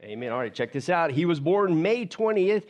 Amen. All right, check this out. He was born May 21st,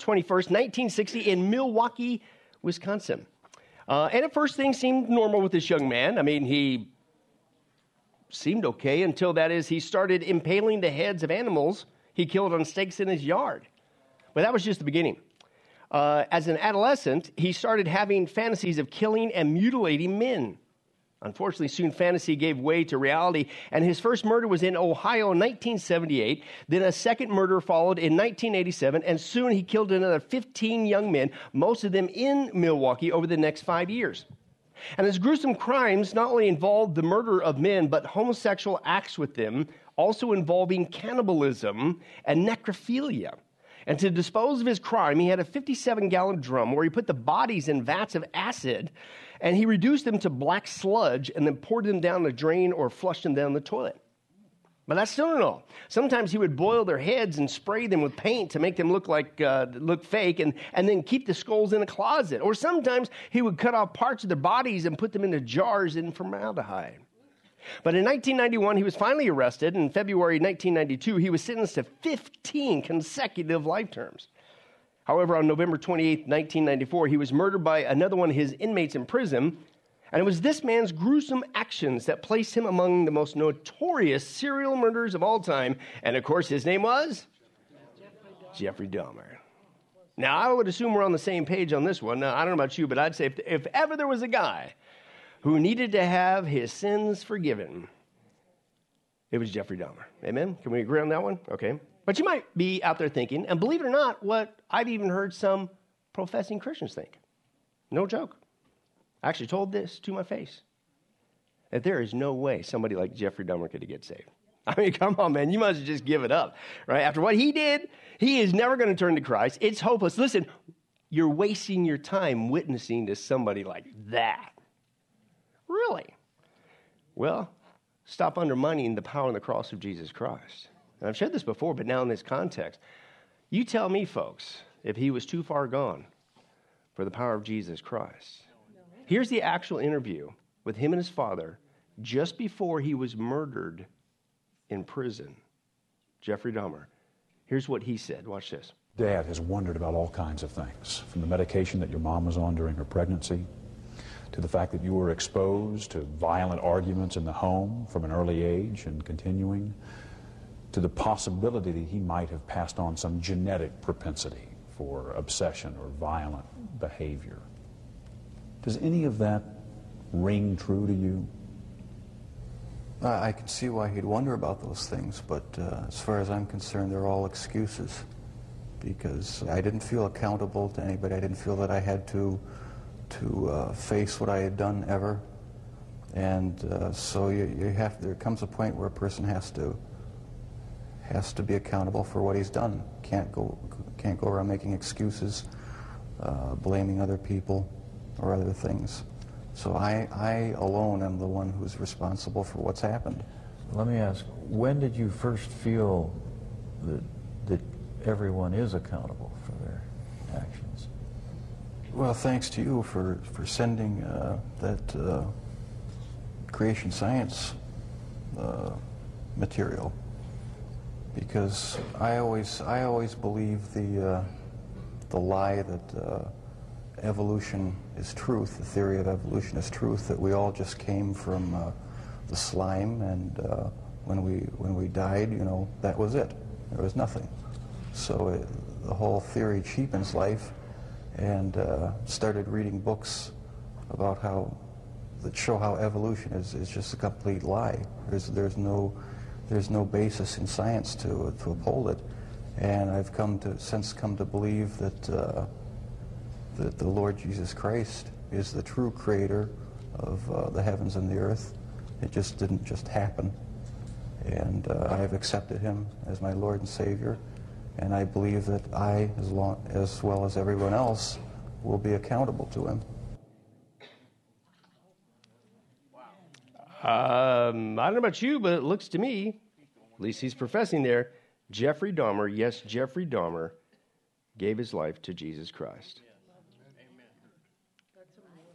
1960 in Milwaukee, Wisconsin. And at first things seemed normal with this young man. I mean, he seemed okay until, that is, he started impaling the heads of animals he killed on stakes in his yard. But that was just the beginning. As an adolescent, he started having fantasies of killing and mutilating men. Unfortunately, soon fantasy gave way to reality, and his first murder was in Ohio in 1978. Then a second murder followed in 1987, and soon he killed another 15 young men, most of them in Milwaukee, over the next 5 years. And his gruesome crimes not only involved the murder of men, but homosexual acts with them, also involving cannibalism and necrophilia. And to dispose of his crime, he had a 57-gallon drum where he put the bodies in vats of acid, and he reduced them to black sludge and then poured them down the drain or flushed them down the toilet. But that's still not all. Sometimes he would boil their heads and spray them with paint to make them look fake, and then keep the skulls in a closet. Or sometimes he would cut off parts of their bodies and put them into jars in formaldehyde. But in 1991, he was finally arrested. In February 1992, he was sentenced to 15 consecutive life terms. However, on November 28, 1994, he was murdered by another one of his inmates in prison. And it was this man's gruesome actions that placed him among the most notorious serial murderers of all time. And of course, his name was Jeffrey Dahmer. Now, I would assume we're on the same page on this one. Now, I don't know about you, but I'd say if ever there was a guy who needed to have his sins forgiven, it was Jeffrey Dahmer. Amen? Can we agree on that one? Okay. But you might be out there thinking, and believe it or not, what I've even heard some professing Christians think. No joke. I actually told this to my face, that there is no way somebody like Jeffrey Dahmer could get saved. I mean, come on, man. You must just give it up, right? After what he did, he is never going to turn to Christ. It's hopeless. Listen, you're wasting your time witnessing to somebody like that. Really? Well, stop undermining the power and the cross of Jesus Christ. And I've shared this before, but now in this context, you tell me, folks, if he was too far gone for the power of Jesus Christ. Here's the actual interview with him and his father just before he was murdered in prison. Jeffrey Dahmer. Here's what he said. Watch this. Dad has wondered about all kinds of things, from the medication that your mom was on during her pregnancy, to the fact that you were exposed to violent arguments in the home from an early age and continuing, to the possibility that he might have passed on some genetic propensity for obsession or violent behavior. Does any of that ring true to you? I can see why he'd wonder about those things, but as far as I'm concerned, they're all excuses, because I didn't feel accountable to anybody. I didn't feel that I had to face what I had done ever, and so there comes a point where a person has to be accountable for what he's done. Can't go around making excuses, blaming other people or other things. So I alone am the one who's responsible for what's happened. Let me ask, when did you first feel that everyone is accountable for their actions? Well, thanks to you for sending that creation science material, because I always believe the lie that evolution is truth, the theory of evolution is truth, that we all just came from the slime, and when we died, that was it. There was nothing. So the whole theory cheapens life, and started reading books about that show how evolution is just a complete lie. There's no basis in science to uphold it, and I've since come to believe that the Lord Jesus Christ is the true creator of the heavens and the earth. It just didn't just happen, and I've accepted him as my Lord and Savior, and I believe that I, as well as everyone else, will be accountable to him. I don't know about you, but it looks to me, at least he's professing there, Jeffrey Dahmer gave his life to Jesus Christ.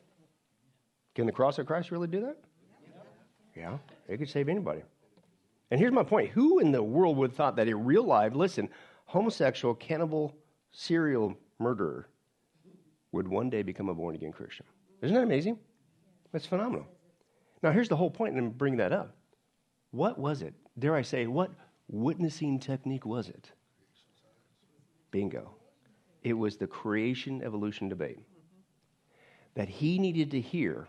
Can the cross of Christ really do that? Yeah, it could save anybody. And here's my point. Who in the world would have thought that a real live, listen, homosexual, cannibal, serial murderer would one day become a born-again Christian? Isn't that amazing? That's phenomenal. Now, here's the whole point, and I'm bringing that up. What was it? Dare I say, what witnessing technique was it? Bingo. It was the creation-evolution debate that he needed to hear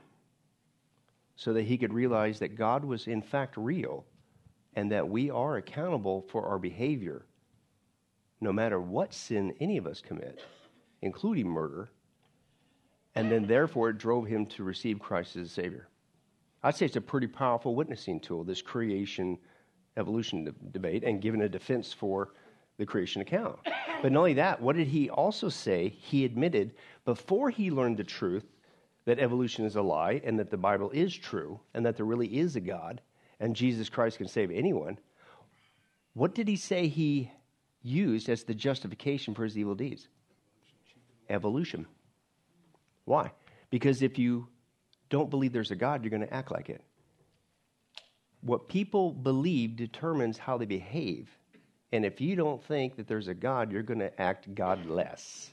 so that he could realize that God was in fact real and that we are accountable for our behavior no matter what sin any of us commit, including murder, and then therefore it drove him to receive Christ as a Savior. I'd say it's a pretty powerful witnessing tool, this creation-evolution debate, and giving a defense for the creation account. But not only that, what did he also say? He admitted before he learned the truth that evolution is a lie and that the Bible is true and that there really is a God and Jesus Christ can save anyone. What did he say he used as the justification for his evil deeds? Evolution. Why? Because if you don't believe there's a God, you're going to act like it. What people believe determines how they behave. And if you don't think that there's a God, you're going to act godless.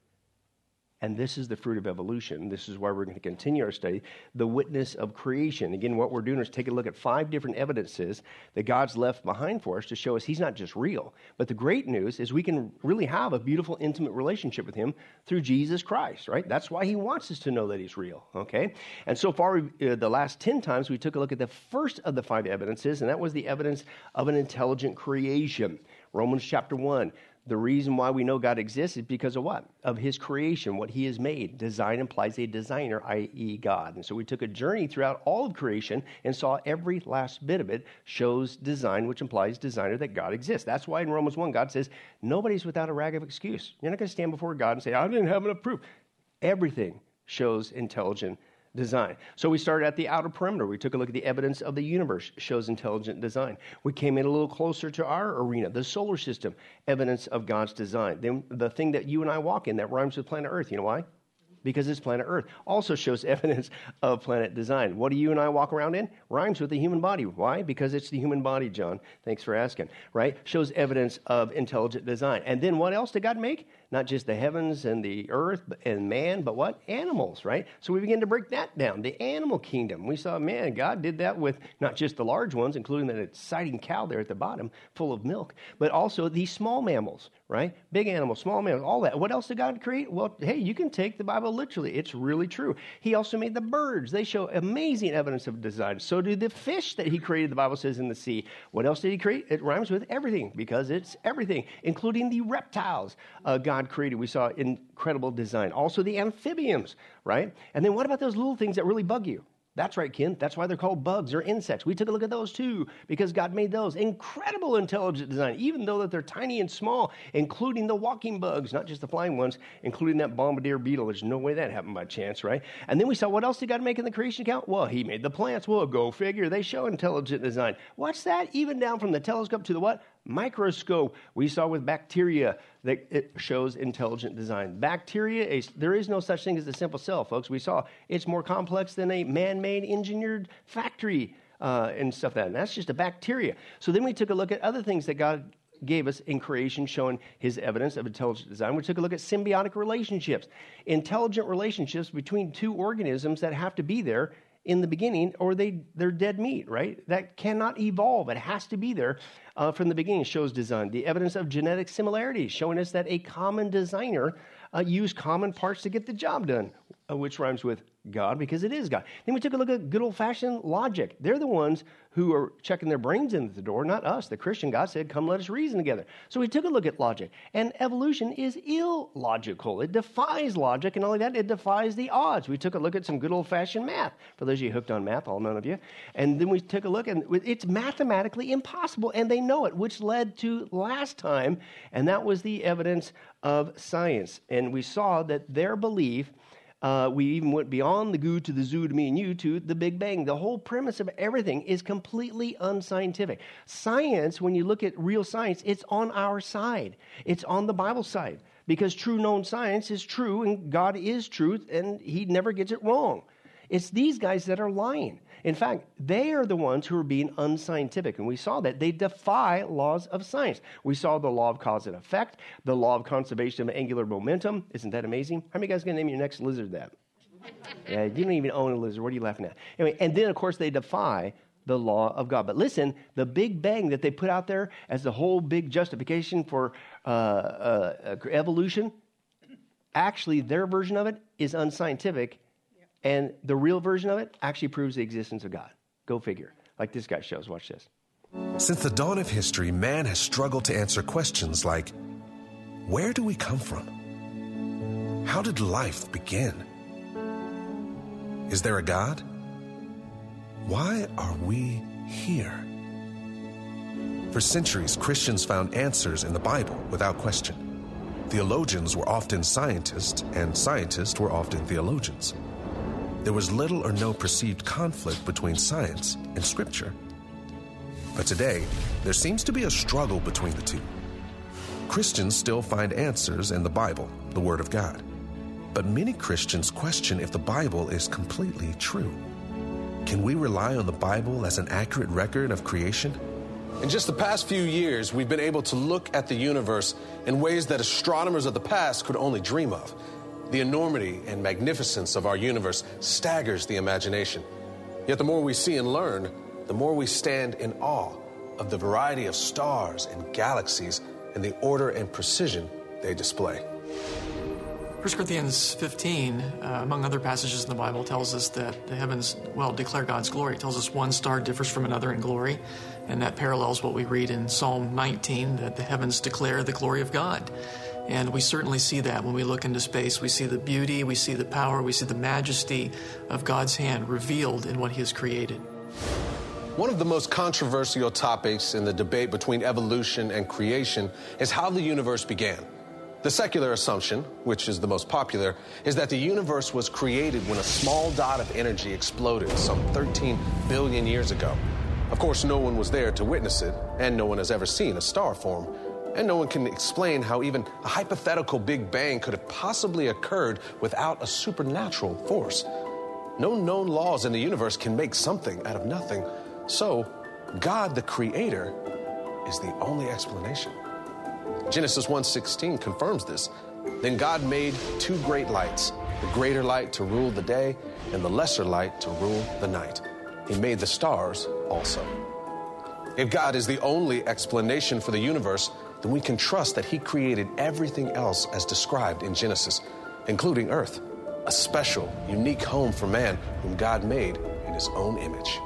And this is the fruit of evolution. This is why we're going to continue our study, the witness of creation. Again, what we're doing is take a look at 5 different evidences that God's left behind for us to show us he's not just real. But the great news is we can really have a beautiful, intimate relationship with him through Jesus Christ, right? That's why he wants us to know that he's real, okay? And so far, the last 10 times, we took a look at the first of the 5 evidences, and that was the evidence of an intelligent creation. Romans chapter 1. The reason why we know God exists is because of what? Of his creation, what he has made. Design implies a designer, i.e. God. And so we took a journey throughout all of creation and saw every last bit of it shows design, which implies designer, that God exists. That's why in Romans 1, God says, nobody's without a rag of excuse. You're not going to stand before God and say, I didn't have enough proof. Everything shows intelligent design. So we started at the outer perimeter. We took a look at the evidence of the universe, shows intelligent design. We came in a little closer to our arena, the solar system, evidence of God's design. Then the thing that you and I walk in that rhymes with planet Earth, you know why? Because it's planet Earth. Also shows evidence of planet design. What do you and I walk around in? Rhymes with the human body. Why? Because it's the human body, John. Thanks for asking. Right? Shows evidence of intelligent design. And then what else did God make? Not just the heavens and the earth and man, but what? Animals, right? So we begin to break that down. The animal kingdom. We saw, man, God did that with not just the large ones, including that exciting cow there at the bottom, full of milk, but also these small mammals, right? Big animals, small mammals, all that. What else did God create? Well, hey, you can take the Bible literally. It's really true. He also made the birds. They show amazing evidence of design. So do the fish that he created, the Bible says, in the sea. What else did he create? It rhymes with everything because it's everything, including the reptiles God created. We saw incredible design. Also the amphibians, right? And then what about those little things that really bug you? That's right, Ken. That's why they're called bugs or insects. We took a look at those too because God made those. Incredible intelligent design, even though that they're tiny and small, including the walking bugs, not just the flying ones, including that bombardier beetle. There's no way that happened by chance, right? And then we saw what else did God make in the creation account? Well, he made the plants. Well, go figure. They show intelligent design. What's that? Even down from the telescope to the what? Microscope. We saw with bacteria that it shows intelligent design. Bacteria, there is no such thing as a simple cell, folks. We saw it's more complex than a man-made engineered factory and stuff like that. And that's just a bacteria. So then we took a look at other things that God gave us in creation, showing his evidence of intelligent design. We took a look at symbiotic relationships, intelligent relationships between two organisms that have to be there in the beginning, or they're dead meat, right? That cannot evolve. It has to be there from the beginning. Shows design. The evidence of genetic similarities, showing us that a common designer used common parts to get the job done, which rhymes with God because it is God. Then we took a look at good old-fashioned logic. They're the ones who are checking their brains in at the door, not us. The Christian God said, come let us reason together. So we took a look at logic. And evolution is illogical. It defies logic, and not only that, it defies the odds. We took a look at some good old-fashioned math. For those of you hooked on math, all none of you. And then we took a look, and it's mathematically impossible, and they know it, which led to last time, and that was the evidence of science. And we saw that their belief, we even went beyond the goo to the zoo to me and you to the Big Bang. The whole premise of everything is completely unscientific. Science, when you look at real science, it's on our side. It's on the Bible side because true known science is true and God is truth and he never gets it wrong. It's these guys that are lying. In fact, they are the ones who are being unscientific. And we saw that. They defy laws of science. We saw the law of cause and effect, the law of conservation of angular momentum. Isn't that amazing? How many guys are going to name your next lizard that? Yeah, you don't even own a lizard. What are you laughing at? Anyway, and then, of course, they defy the law of God. But listen, the Big Bang that they put out there as the whole big justification for evolution, actually, their version of it is unscientific. And the real version of it actually proves the existence of God. Go figure. Like this guy shows. Watch this. Since the dawn of history, man has struggled to answer questions like, where do we come from? How did life begin? Is there a God? Why are we here? For centuries, Christians found answers in the Bible without question. Theologians were often scientists, and scientists were often theologians. There was little or no perceived conflict between science and Scripture. But today, there seems to be a struggle between the two. Christians still find answers in the Bible, the Word of God. But many Christians question if the Bible is completely true. Can we rely on the Bible as an accurate record of creation? In just the past few years, we've been able to look at the universe in ways that astronomers of the past could only dream of. The enormity and magnificence of our universe staggers the imagination. Yet the more we see and learn, the more we stand in awe of the variety of stars and galaxies and the order and precision they display. 1 Corinthians 15, among other passages in the Bible, tells us that the heavens, declare God's glory. It tells us one star differs from another in glory, and that parallels what we read in Psalm 19, that the heavens declare the glory of God. And we certainly see that when we look into space. We see the beauty, we see the power, we see the majesty of God's hand revealed in what He has created. One of the most controversial topics in the debate between evolution and creation is how the universe began. The secular assumption, which is the most popular, is that the universe was created when a small dot of energy exploded some 13 billion years ago. Of course, no one was there to witness it, and no one has ever seen a star form. And no one can explain how even a hypothetical Big Bang could have possibly occurred without a supernatural force. No known laws in the universe can make something out of nothing. So, God, the Creator, is the only explanation. Genesis 1:16 confirms this. Then God made two great lights, the greater light to rule the day and the lesser light to rule the night. He made the stars also. If God is the only explanation for the universe, then we can trust that He created everything else as described in Genesis, including Earth, a special, unique home for man whom God made in His own image.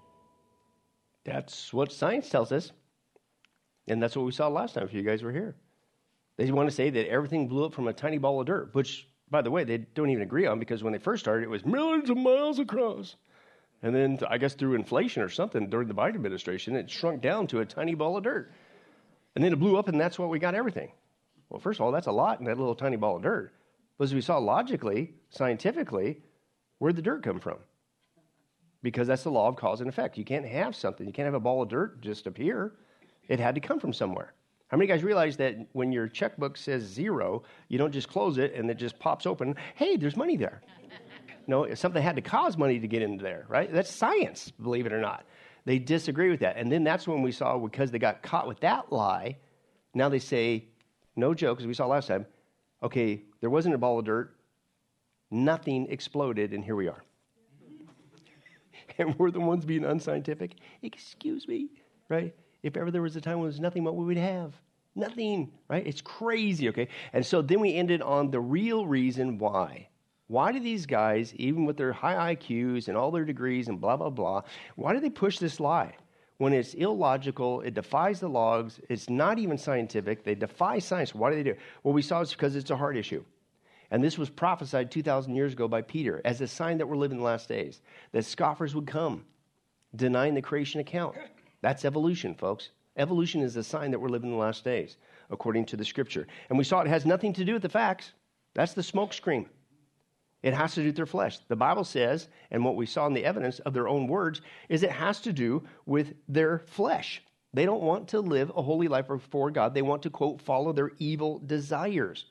That's what science tells us. And that's what we saw last time, if you guys were here. They want to say that everything blew up from a tiny ball of dirt, which, by the way, they don't even agree on, because when they first started, it was millions of miles across. And then, I guess through inflation or something during the Biden administration, it shrunk down to a tiny ball of dirt. And then it blew up, and that's what we got everything. Well, first of all, that's a lot in that little tiny ball of dirt. But as we saw logically, scientifically, where'd the dirt come from? Because that's the law of cause and effect. You can't have something. You can't have a ball of dirt just appear. It had to come from somewhere. How many guys realize that when your checkbook says zero, you don't just close it and it just pops open, hey, there's money there. No, something had to cause money to get into there, right? That's science, believe it or not. They disagree with that. And then that's when we saw, because they got caught with that lie, now they say, no joke, as we saw last time, okay, there wasn't a ball of dirt, nothing exploded, and here we are. And we're the ones being unscientific? Excuse me, right? If ever there was a time when there was nothing, what we would have? Nothing, right? It's crazy, okay? And so then we ended on the real reason why. Why do these guys, even with their high IQs and all their degrees and blah, blah, blah, why do they push this lie? When it's illogical, it defies the laws, it's not even scientific, they defy science. Why do they do it? Well, we saw it's because it's a heart issue. And this was prophesied 2,000 years ago by Peter as a sign that we're living in the last days, that scoffers would come, denying the creation account. That's evolution, folks. Evolution is a sign that we're living in the last days, according to the Scripture. And we saw it has nothing to do with the facts. That's the smokescreen. It has to do with their flesh. The Bible says, and what we saw in the evidence of their own words, is it has to do with their flesh. They don't want to live a holy life before God. They want to, quote, follow their evil desires.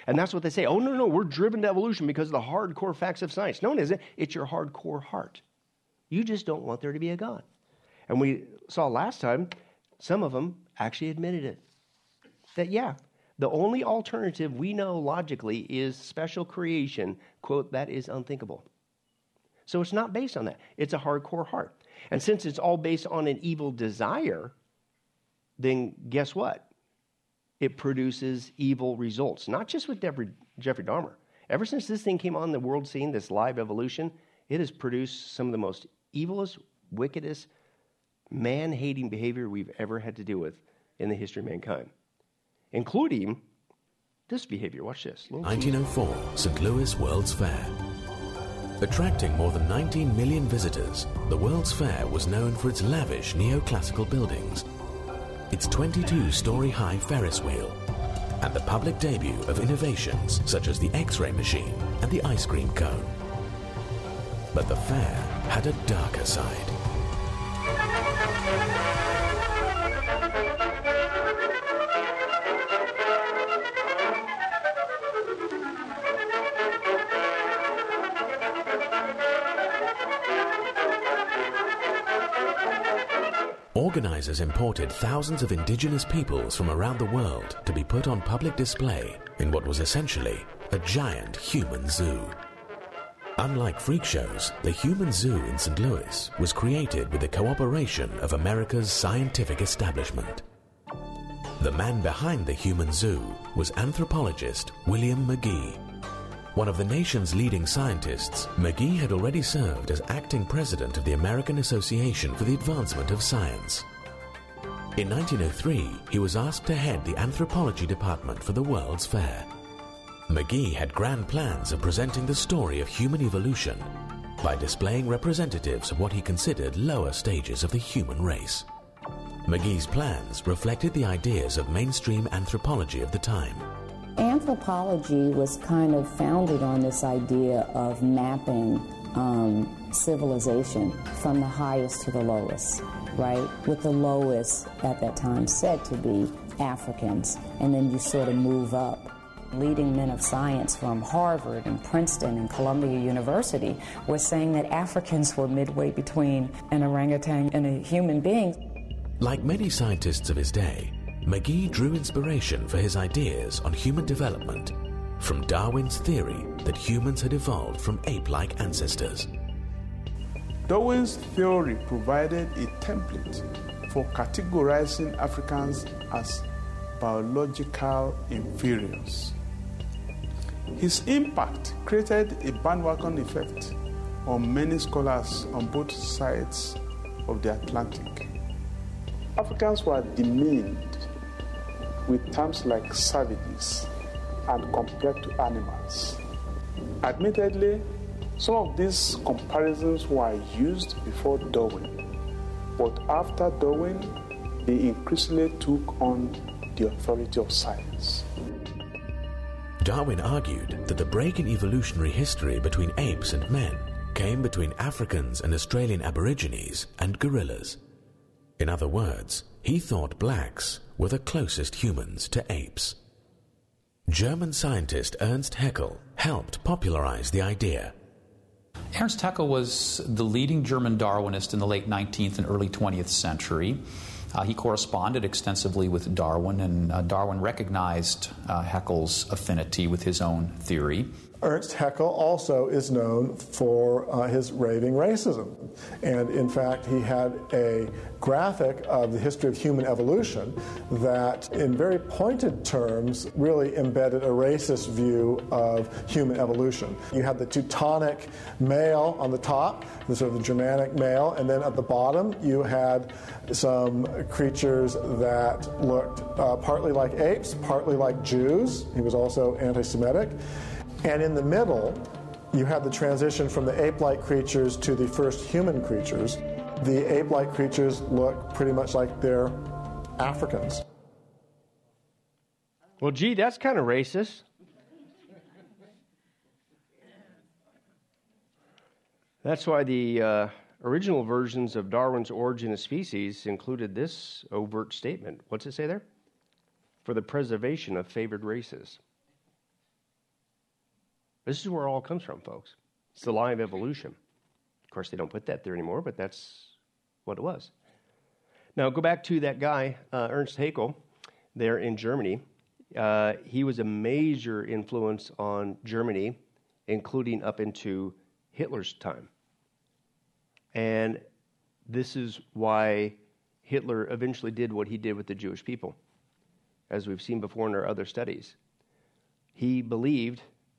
And that's what they say. Oh, no, we're driven to evolution because of the hardcore facts of science. No, it isn't. It's your hardcore heart. You just don't want there to be a God. And we saw last time, some of them actually admitted it. That, yeah, the only alternative we know logically is special creation. Quote, that is unthinkable. So it's not based on that. It's a hardcore heart. And since it's all based on an evil desire, then guess what? It produces evil results. Not just with Jeffrey Dahmer. Ever since this thing came on the world scene, this live evolution, it has produced some of the most evilest, wickedest, man-hating behavior we've ever had to deal with in the history of mankind. Including this behavior. Watch this. 1904, St. Louis World's Fair. Attracting more than 19 million visitors, the World's Fair was known for its lavish neoclassical buildings, its 22-story-high Ferris wheel, and the public debut of innovations such as the X-ray machine and the ice cream cone. But the fair had a darker side. Organizers imported thousands of indigenous peoples from around the world to be put on public display in what was essentially a giant human zoo. Unlike freak shows, the Human Zoo in St. Louis was created with the cooperation of America's scientific establishment. The man behind the Human Zoo was anthropologist William McGee. One of the nation's leading scientists, McGee had already served as acting president of the American Association for the Advancement of Science. In 1903, he was asked to head the anthropology department for the World's Fair. McGee had grand plans of presenting the story of human evolution by displaying representatives of what he considered lower stages of the human race. McGee's plans reflected the ideas of mainstream anthropology of the time. Anthropology was kind of founded on this idea of mapping civilization from the highest to the lowest, right? With the lowest at that time said to be Africans, and then you sort of move up. Leading men of science from Harvard and Princeton and Columbia University were saying that Africans were midway between an orangutan and a human being. Like many scientists of his day, McGee drew inspiration for his ideas on human development from Darwin's theory that humans had evolved from ape-like ancestors. Darwin's theory provided a template for categorizing Africans as biological inferiors. His impact created a bandwagon effect on many scholars on both sides of the Atlantic. Africans were demeaned with terms like savages and compared to animals. Admittedly, some of these comparisons were used before Darwin, but after Darwin, they increasingly took on the authority of science. Darwin argued that the break in evolutionary history between apes and men came between Africans and Australian Aborigines and gorillas. In other words, he thought blacks were the closest humans to apes. German scientist Ernst Haeckel helped popularize the idea. Ernst Haeckel was the leading German Darwinist in the late 19th and early 20th century. He corresponded extensively with Darwin, and Darwin recognized Haeckel's affinity with his own theory. Ernst Haeckel also is known for his raving racism. And in fact, he had a graphic of the history of human evolution that, in very pointed terms, really embedded a racist view of human evolution. You had the Teutonic male on the top, the sort of the Germanic male, and then at the bottom you had some creatures that looked partly like apes, partly like Jews. He was also anti-Semitic. And in the middle, you have the transition from the ape-like creatures to the first human creatures. The ape-like creatures look pretty much like they're Africans. Well, gee, that's kind of racist. That's why the original versions of Darwin's Origin of Species included this overt statement. What's it say there? For the preservation of favored races. This is where it all comes from, folks. It's the lie of evolution. Of course, they don't put that there anymore, but that's what it was. Now, go back to that guy, Ernst Haeckel, there in Germany. He was a major influence on Germany, including up into Hitler's time. And this is why Hitler eventually did what he did with the Jewish people, as we've seen before in our other studies. He believed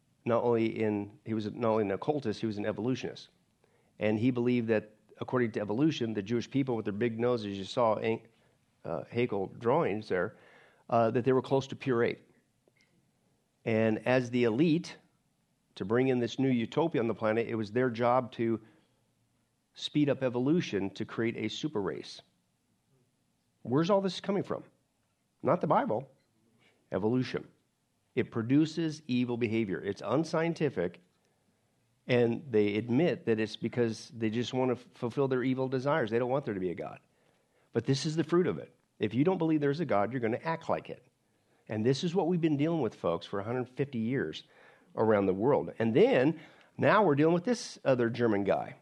he was not only an occultist, he was an evolutionist. And he believed that, according to evolution, the Jewish people with their big noses, you saw Haeckel drawings there, that they were close to pure ape. And as the elite, to bring in this new utopia on the planet, it was their job to speed up evolution to create a super race. Where's all this coming from? Not the Bible. Evolution. It produces evil behavior. It's unscientific, and they admit that it's because they just want to fulfill their evil desires. They don't want there to be a God. But this is the fruit of it. If you don't believe there's a God, you're going to act like it. And this is what we've been dealing with, folks, for 150 years around the world. And then, now we're dealing with this other German guy.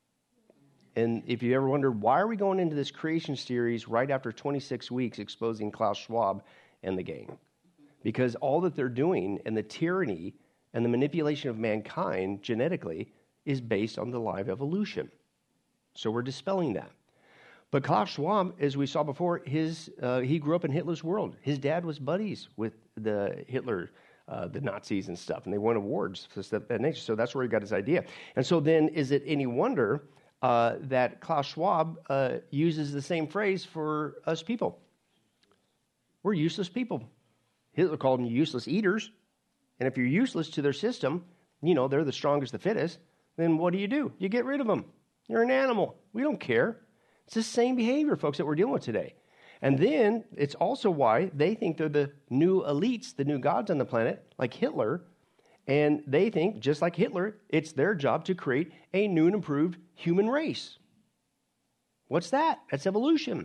And if you ever wondered, why are we going into this creation series right after 26 weeks exposing Klaus Schwab and the gang? Because all that they're doing and the tyranny and the manipulation of mankind genetically is based on the lie of evolution. So we're dispelling that. But Klaus Schwab, as we saw before, he grew up in Hitler's world. His dad was buddies with the Nazis and stuff, and they won awards for that nature. So that's where he got his idea. And so then, is it any wonder that Klaus Schwab uses the same phrase for us people? We're useless people. Hitler called them useless eaters. And if you're useless to their system, they're the strongest, the fittest, then what do? You get rid of them. You're an animal. We don't care. It's the same behavior, folks, that we're dealing with today. And then it's also why they think they're the new elites, the new gods on the planet, like Hitler. And they think, just like Hitler, it's their job to create a new and improved human race. What's that? That's evolution.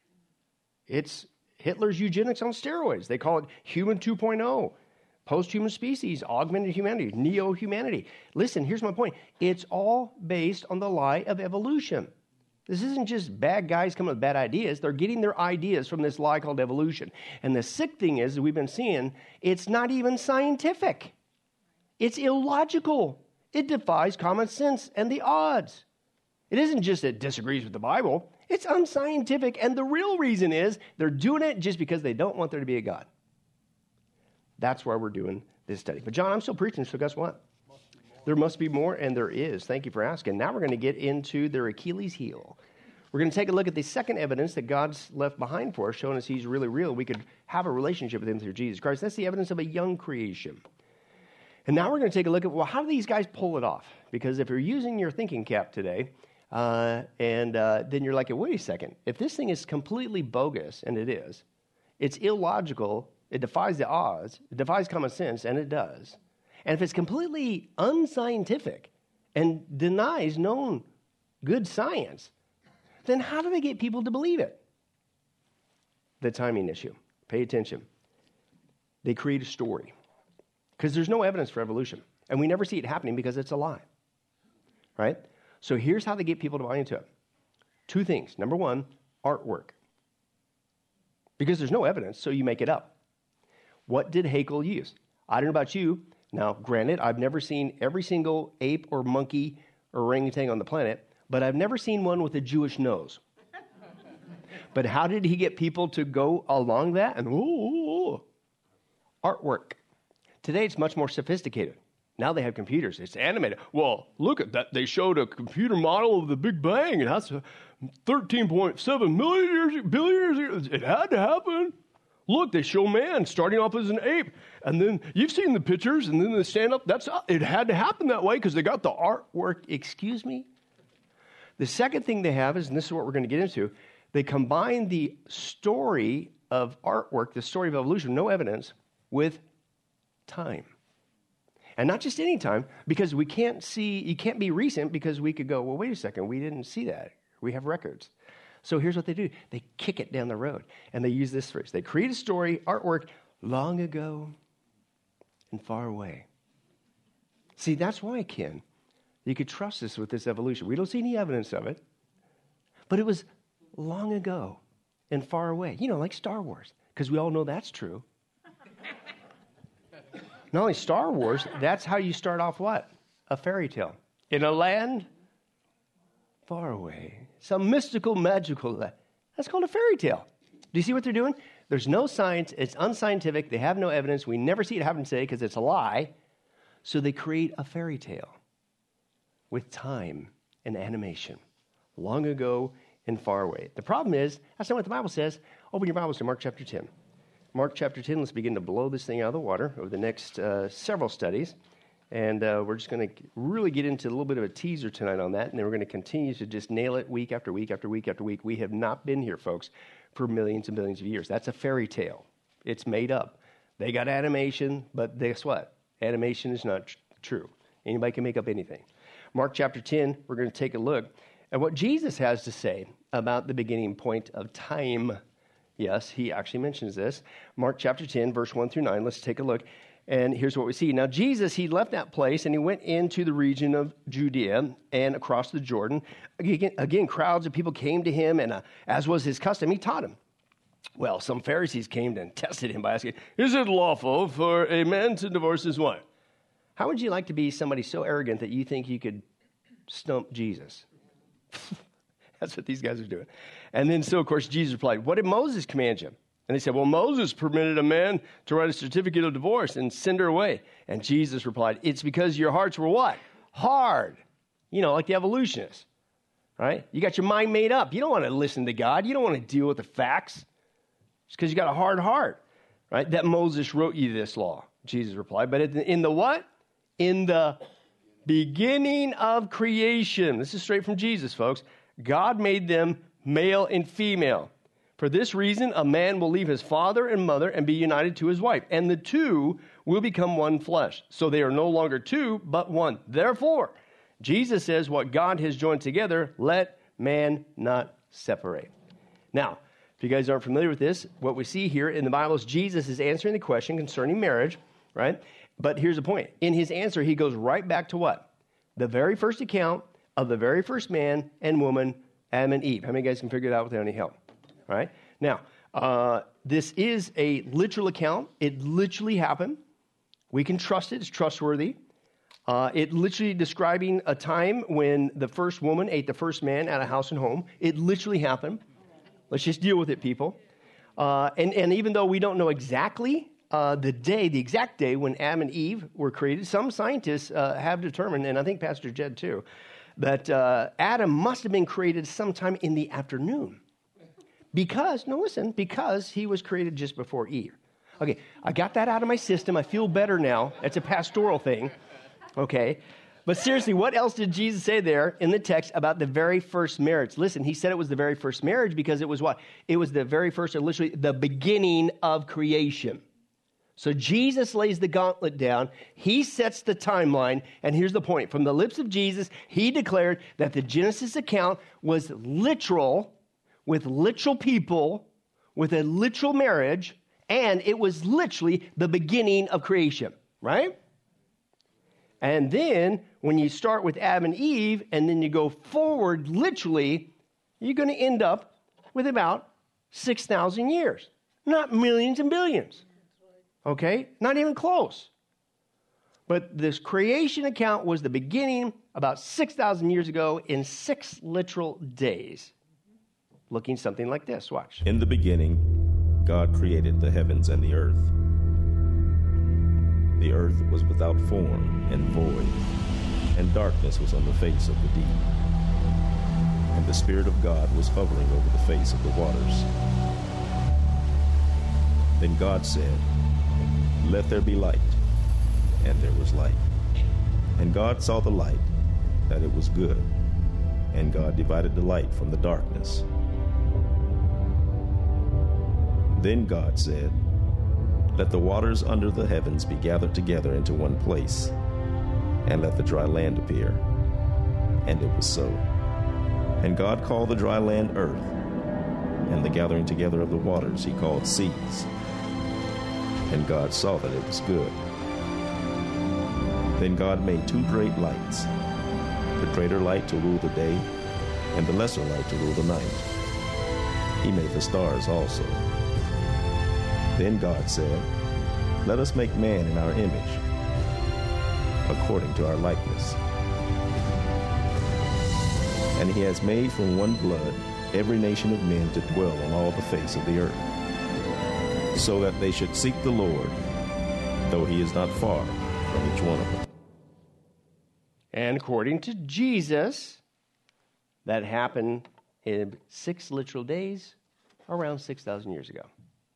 It's Hitler's eugenics on steroids. They call it human 2.0, post-human species, augmented humanity, neo-humanity. Listen, here's my point. It's all based on the lie of evolution. This isn't just bad guys coming with bad ideas. They're getting their ideas from this lie called evolution. And the sick thing is, we've been seeing, it's not even scientific. It's illogical. It defies common sense and the odds. It isn't just that it disagrees with the Bible. It's unscientific, and the real reason is they're doing it just because they don't want there to be a God. That's why we're doing this study. But John, I'm still preaching, so guess what? There must be more, and there is. Thank you for asking. Now we're going to get into their Achilles heel. We're going to take a look at the second evidence that God's left behind for us, showing us he's really real. We could have a relationship with him through Jesus Christ. That's the evidence of a young creation. And now we're going to take a look at, well, how do these guys pull it off? Because if you're using your thinking cap today, then you're like, wait a second. If this thing is completely bogus, and it is, it's illogical, it defies the odds, it defies common sense, and it does. And if it's completely unscientific and denies known good science, then how do they get people to believe it? The timing issue. Pay attention. They create a story. Because there's no evidence for evolution. And we never see it happening because it's a lie. Right? So here's how they get people to buy into it. Two things. Number one, artwork. Because there's no evidence, so you make it up. What did Haeckel use? I don't know about you. Now, granted, I've never seen every single ape or monkey or orangutan on the planet, but I've never seen one with a Jewish nose. But how did he get people to go along that? And artwork. Today, it's much more sophisticated. Now they have computers. It's animated. Well, look at that. They showed a computer model of the Big Bang, and that's 13.7 billion years. It had to happen. Look, they show man starting off as an ape, and then you've seen the pictures, and then they stand up. It had to happen that way because they got the artwork. Excuse me? The second thing they have is, and this is what we're going to get into, they combine the story of artwork, the story of evolution, no evidence, with time. And not just any time, because you can't be recent because we could go, well, wait a second, we didn't see that. We have records. So here's what they do. They kick it down the road, and they use this phrase. They create a story, artwork, long ago and far away. See, that's why, Ken, you could trust us with this evolution. We don't see any evidence of it, but it was long ago and far away. You know, like Star Wars, because we all know that's true. Not only Star Wars, that's how you start off what? A fairy tale. In a land far away. Some mystical, magical land. That's called a fairy tale. Do you see what they're doing? There's no science. It's unscientific. They have no evidence. We never see it happen today because it's a lie. So they create a fairy tale with time and animation. Long ago and far away. The problem is, that's not what the Bible says. Open your Bibles to Mark chapter 10. Mark chapter 10, let's begin to blow this thing out of the water over the next several studies. And we're just going to really get into a little bit of a teaser tonight on that. And then we're going to continue to just nail it week after week after week after week. We have not been here, folks, for millions and billions of years. That's a fairy tale. It's made up. They got animation, but guess what? Animation is not true. Anybody can make up anything. Mark chapter 10, we're going to take a look at what Jesus has to say about the beginning point of time. Yes, he actually mentions this. Mark chapter 10, verse 1 through 9. Let's take a look. And here's what we see. Now, Jesus, he left that place and he went into the region of Judea and across the Jordan. Again, crowds of people came to him, and as was his custom, he taught him. Well, some Pharisees came and tested him by asking, is it lawful for a man to divorce his wife? How would you like to be somebody so arrogant that you think you could stump Jesus? That's what these guys are doing. And then, so, of course, Jesus replied, what did Moses command you? And they said, well, Moses permitted a man to write a certificate of divorce and send her away. And Jesus replied, it's because your hearts were what? Hard. You know, like the evolutionists, right? You got your mind made up. You don't want to listen to God. You don't want to deal with the facts. It's because you got a hard heart, right? That Moses wrote you this law, Jesus replied. But in the what? In the beginning of creation. This is straight from Jesus, folks. God made them male and female. For this reason, a man will leave his father and mother and be united to his wife, and the two will become one flesh. So they are no longer two, but one. Therefore, Jesus says, what God has joined together, let man not separate. Now, if you guys aren't familiar with this, what we see here in the Bible is Jesus is answering the question concerning marriage, right? But here's the point. In his answer, he goes right back to what? The very first account of the very first man and woman, Adam and Eve. How many guys can figure it out without any help? All right? Now, this is a literal account. It literally happened. We can trust it. It's trustworthy. It literally describing a time when the first woman ate the first man out of house and home. It literally happened. Let's just deal with it, people. And even though we don't know exactly the exact day when Adam and Eve were created, some scientists have determined, and I think Pastor Jed too, that Adam must have been created sometime in the afternoon. Because he was created just before Eve. Okay, I got that out of my system. I feel better now. It's a pastoral thing. Okay. But seriously, what else did Jesus say there in the text about the very first marriage? Listen, he said it was the very first marriage because it was what? It was the very first, or literally the beginning of creation. So Jesus lays the gauntlet down. He sets the timeline. And here's the point. From the lips of Jesus, he declared that the Genesis account was literal, with literal people, with a literal marriage, and it was literally the beginning of creation, right? And then when you start with Adam and Eve, and then you go forward literally, you're going to end up with about 6,000 years. Not millions and billions. Okay? Not even close. But this creation account was the beginning about 6,000 years ago in 6 literal days. Looking something like this. Watch. In the beginning, God created the heavens and the earth. The earth was without form and void, and darkness was on the face of the deep. And the Spirit of God was hovering over the face of the waters. Then God said, "Let there be light," and there was light. And God saw the light, that it was good, and God divided the light from the darkness. Then God said, "Let the waters under the heavens be gathered together into one place, and let the dry land appear." And it was so. And God called the dry land earth, and the gathering together of the waters he called seas. And God saw that it was good. Then God made two great lights, the greater light to rule the day, and the lesser light to rule the night. He made the stars also. Then God said, "Let us make man in our image, according to our likeness." And he has made from one blood every nation of men to dwell on all the face of the earth, so that they should seek the Lord, though he is not far from each one of them. And according to Jesus, that happened in 6 literal days, around 6,000 years ago.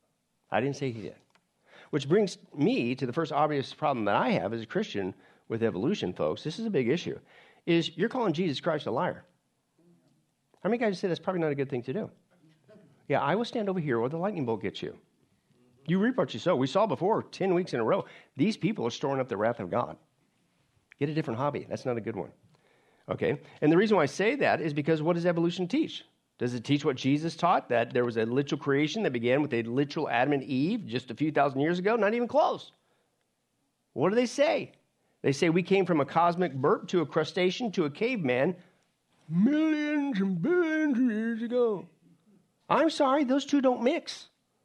I didn't say he did. Which brings me to the first obvious problem that I have as a Christian with evolution, folks. This is a big issue, is you're calling Jesus Christ a liar. How many guys say that's probably not a good thing to do? Yeah, I will stand over here where the lightning bolt gets you. You reap what you sow. We saw before, 10 weeks in a row, these people are storing up the wrath of God. Get a different hobby. That's not a good one. Okay? And the reason why I say that is because what does evolution teach? Does it teach what Jesus taught, that there was a literal creation that began with a literal Adam and Eve just a few thousand years ago? Not even close. What do they say? They say we came from a cosmic burp to a crustacean to a caveman millions and billions of years ago. I'm sorry, those two don't mix.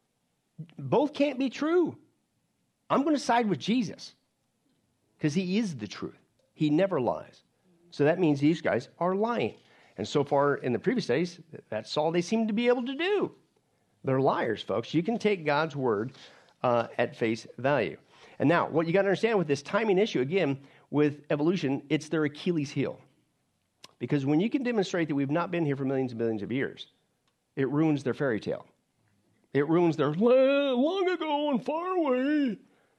Both can't be true. I'm going to side with Jesus because he is the truth. He never lies. So that means these guys are lying. And so far in the previous days, that's all they seem to be able to do. They're liars, folks. You can take God's word at face value. And now, what you got to understand with this timing issue, again, with evolution, it's their Achilles heel. Because when you can demonstrate that we've not been here for millions and billions of years, it ruins their fairy tale. It ruins their long ago and far away.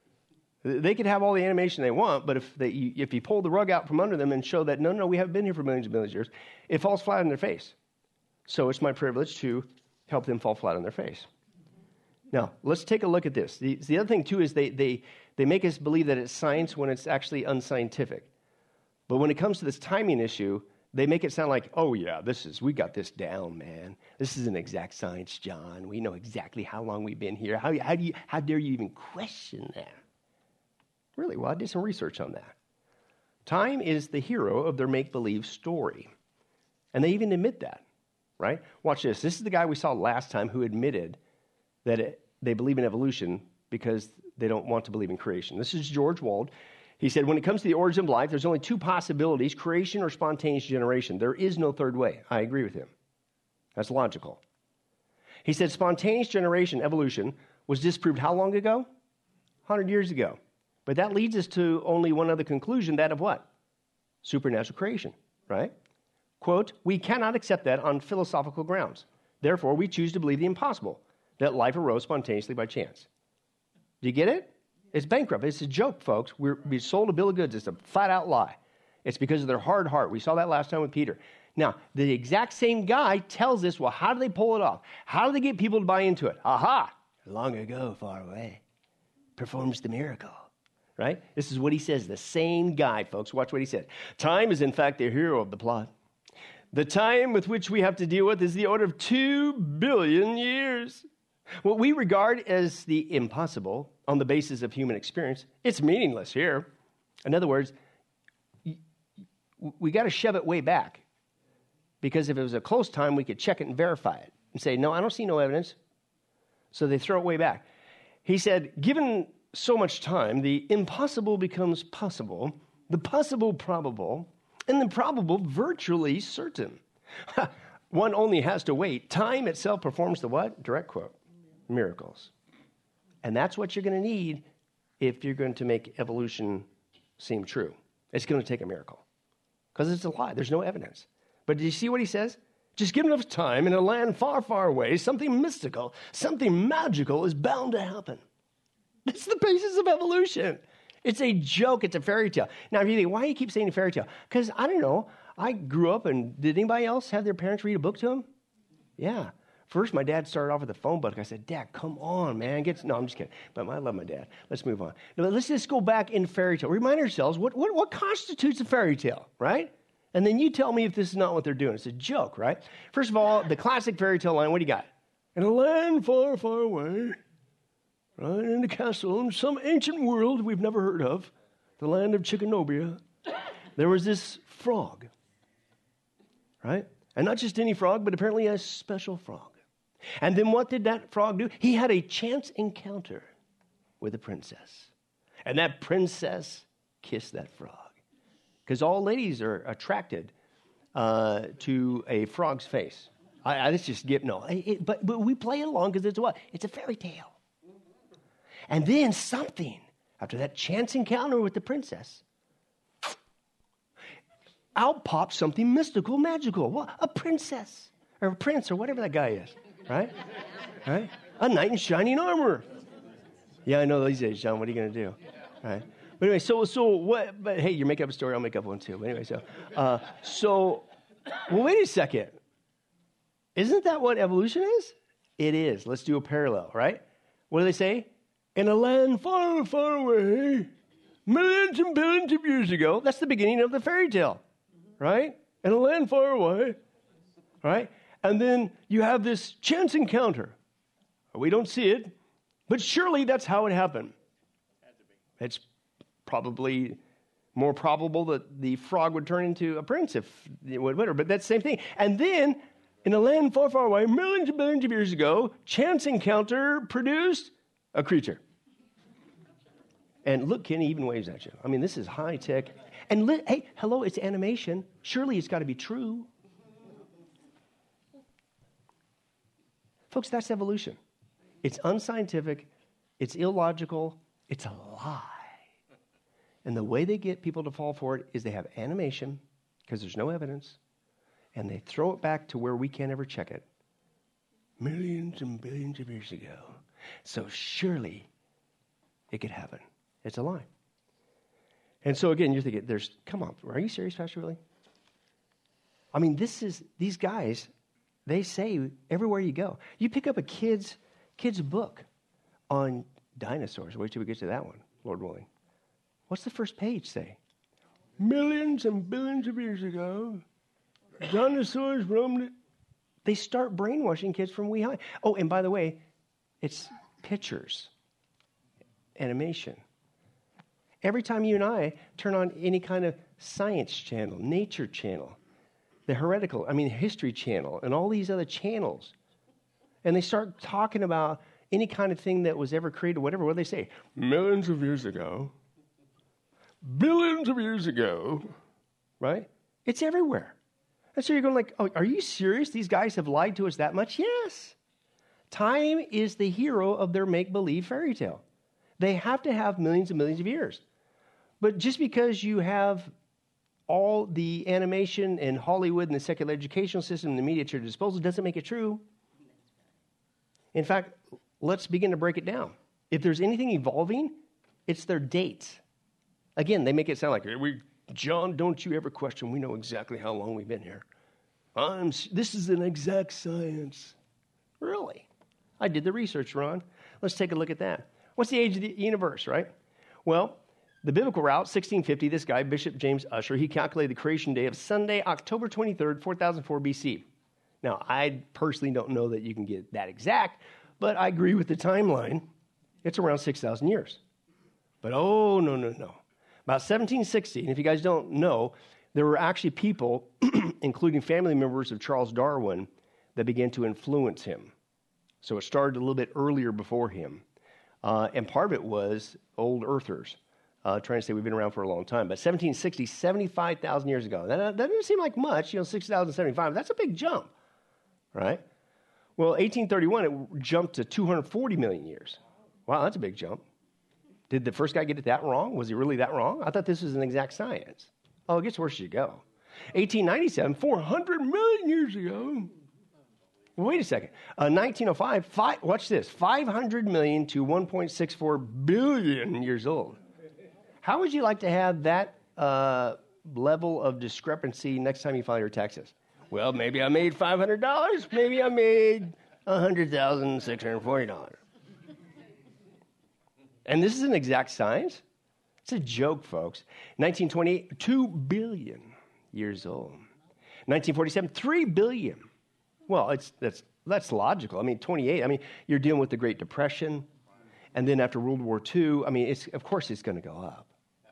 They could have all the animation they want, but if you pull the rug out from under them and show that, no, we haven't been here for millions and billions of years, it falls flat on their face. So it's my privilege to help them fall flat on their face. Now, let's take a look at this. The other thing, too, is they make us believe that it's science when it's actually unscientific. But when it comes to this timing issue, they make it sound like, oh, yeah, we got this down, man. This is an exact science, John. We know exactly how long we've been here. How dare you even question that? Really? Well, I did some research on that. Time is the hero of their make-believe story. And they even admit that, right? Watch this. This is the guy we saw last time who admitted that they believe in evolution because they don't want to believe in creation. This is George Wald. He said, when it comes to the origin of life, there's only 2 possibilities, creation or spontaneous generation. There is no third way. I agree with him. That's logical. He said spontaneous generation, evolution, was disproved how long ago? 100 years ago. But that leads us to only one other conclusion, that of what? Supernatural creation, right? Quote, we cannot accept that on philosophical grounds. Therefore, we choose to believe the impossible, that life arose spontaneously by chance. Do you get it? It's bankrupt. It's a joke, folks. We sold a bill of goods. It's a flat-out lie. It's because of their hard heart. We saw that last time with Peter. Now, the exact same guy tells us, well, how do they pull it off? How do they get people to buy into it? Aha! Long ago, far away, performs the miracle. Right? This is what he says. The same guy, folks. Watch what he said. Time is, in fact, the hero of the plot. The time with which we have to deal with is the order of 2 billion years. What we regard as the impossible on the basis of human experience, it's meaningless here. In other words, we got to shove it way back. Because if it was a close time, we could check it and verify it and say, no, I don't see no evidence. So they throw it way back. He said, given so much time, the impossible becomes possible, the possible probable, and the probable virtually certain. One only has to wait. Time itself performs the what? Direct quote. Miracles. And that's what you're going to need if you're going to make evolution seem true. It's going to take a miracle. Because it's a lie. There's no evidence. But do you see what he says? Just give enough time in a land far, far away, something mystical, something magical is bound to happen. That's the basis of evolution. It's a joke. It's a fairy tale. Now, if you think, why do you keep saying a fairy tale? Because, I don't know, I grew up and did anybody else have their parents read a book to them? Yeah. First, my dad started off with a phone book. I said, Dad, come on, man. No, I'm just kidding. But I love my dad. Let's move on. Now, let's just go back in fairy tale. Remind ourselves, what constitutes a fairy tale, right? And then you tell me if this is not what they're doing. It's a joke, right? First of all, the classic fairy tale line, what do you got? In a land far, far away, right, in a castle in some ancient world we've never heard of, the land of Chickenobia, there was this frog, right? And not just any frog, but apparently a special frog. And then what did that frog do? He had a chance encounter with a princess. And that princess kissed that frog. Because all ladies are attracted to a frog's face. Let's just get, no. But we play along because it's what? It's a fairy tale. And then something, after that chance encounter with the princess, out pops something mystical, magical. What? A princess, or a prince, or whatever that guy is, right? Right? A knight in shining armor. Yeah, I know these days, John. What are you going to do? Right? But anyway, so what? But hey, you make up a story, I'll make up one too. But anyway, well, wait a second. Isn't that what evolution is? It is. Let's do a parallel, right? What do they say? In a land far, far away, millions and billions of years ago. That's the beginning of the fairy tale, right? In a land far away, right? And then you have this chance encounter. We don't see it, but surely that's how it happened. It's probably more probable that the frog would turn into a prince if it would, but that's the same thing. And then, in a land far, far away, millions and billions of years ago, chance encounter produced a creature. And look, Kenny even waves at you. I mean, this is high tech. And hey, hello, it's animation. Surely it's got to be true. Folks, that's evolution. It's unscientific. It's illogical. It's a lie. And the way they get people to fall for it is they have animation, because there's no evidence, and they throw it back to where we can't ever check it. Millions and billions of years ago. So surely it could happen. It's a lie. And so again, you're thinking, come on, are you serious, Pastor Willie? I mean, these guys, they say everywhere you go. You pick up a kid's book on dinosaurs. Wait till we get to that one, Lord willing. What's the first page say? Millions and billions of years ago, dinosaurs roamed. They start brainwashing kids from wee high. Oh, and by the way, it's pictures, animation. Every time you and I turn on any kind of science channel, nature channel, the History Channel, and all these other channels, and they start talking about any kind of thing that was ever created, whatever, what do they say? Millions of years ago, billions of years ago, right? It's everywhere. And so you're going like, oh, are you serious? These guys have lied to us that much? Yes. Time is the hero of their make-believe fairy tale. They have to have millions and millions of years. But just because you have all the animation and Hollywood and the secular educational system and the media at your disposal doesn't make it true. In fact, let's begin to break it down. If there's anything evolving, it's their dates. Again, they make it sound like, John, don't you ever question. We know exactly how long we've been here. This is an exact science. Really? I did the research, Ron. Let's take a look at that. What's the age of the universe, right? Well, the biblical route, 1650, this guy, Bishop James Ussher, he calculated the creation day of Sunday, October 23rd, 4004 BC. Now, I personally don't know that you can get that exact, but I agree with the timeline. It's around 6,000 years. But no. About 1760, and if you guys don't know, there were actually people, including family members of Charles Darwin, that began to influence him. So it started a little bit earlier before him. And part of it was old earthers trying to say we've been around for a long time. But 1760, 75,000 years ago. That doesn't seem like much, 6,075. That's a big jump, right? Well, 1831, it jumped to 240 million years. Wow, that's a big jump. Did the first guy get it that wrong? Was he really that wrong? I thought this was an exact science. Oh, it gets worse as you go. 1897, 400 million years ago. Wait a second. 1905, watch this, 500 million to 1.64 billion years old. How would you like to have that level of discrepancy next time you file your taxes? Well, maybe I made $500. Maybe I made $100,640. And this is an exact science. It's a joke, folks. 1928, 2 billion years old. 1947, 3 billion. Well, that's logical. I mean, 28, you're dealing with the Great Depression. And then after World War II, of course it's going to go up.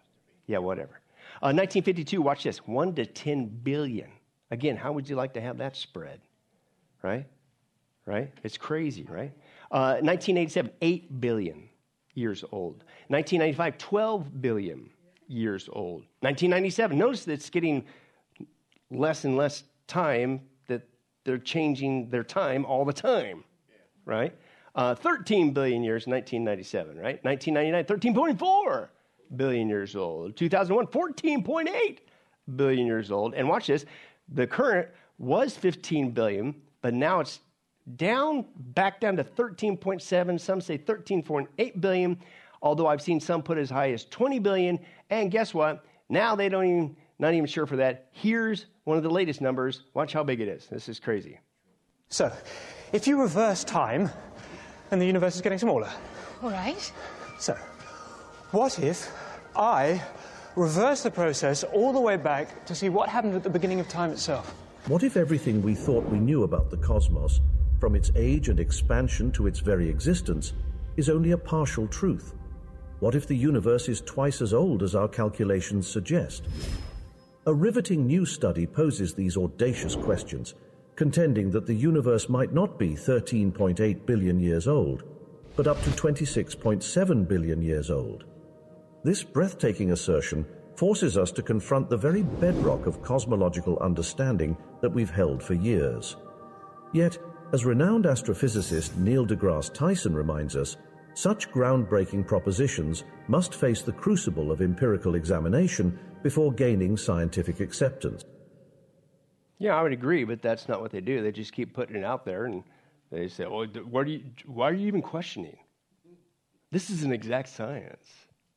Yeah, whatever. 1952, watch this, 1 to 10 billion. Again, how would you like to have that spread? Right? It's crazy, right? 1987, 8 billion years old. 1995, 12 billion years old. 1997, notice that it's getting less and less time, that they're changing their time all the time, right? 13 billion years, 1997, right? 1999, 13.4 billion years old. 2001, 14.8 billion years old. And watch this, the current was 15 billion, but now it's back down to 13.7. Some say 13.8 billion, although I've seen some put as high as 20 billion. And guess what? Now they not even sure for that. Here's one of the latest numbers. Watch how big it is. This is crazy. So, if you reverse time, then the universe is getting smaller. All right. So, what if I reverse the process all the way back to see what happened at the beginning of time itself? What if everything we thought we knew about the cosmos, from its age and expansion to its very existence, is only a partial truth? What if the universe is twice as old as our calculations suggest? A riveting new study poses these audacious questions, contending that the universe might not be 13.8 billion years old, but up to 26.7 billion years old. This breathtaking assertion forces us to confront the very bedrock of cosmological understanding that we've held for years. Yet, as renowned astrophysicist Neil deGrasse Tyson reminds us, such groundbreaking propositions must face the crucible of empirical examination before gaining scientific acceptance. Yeah, I would agree, but that's not what they do. They just keep putting it out there, and they say, well, why are you even questioning? This is an exact science.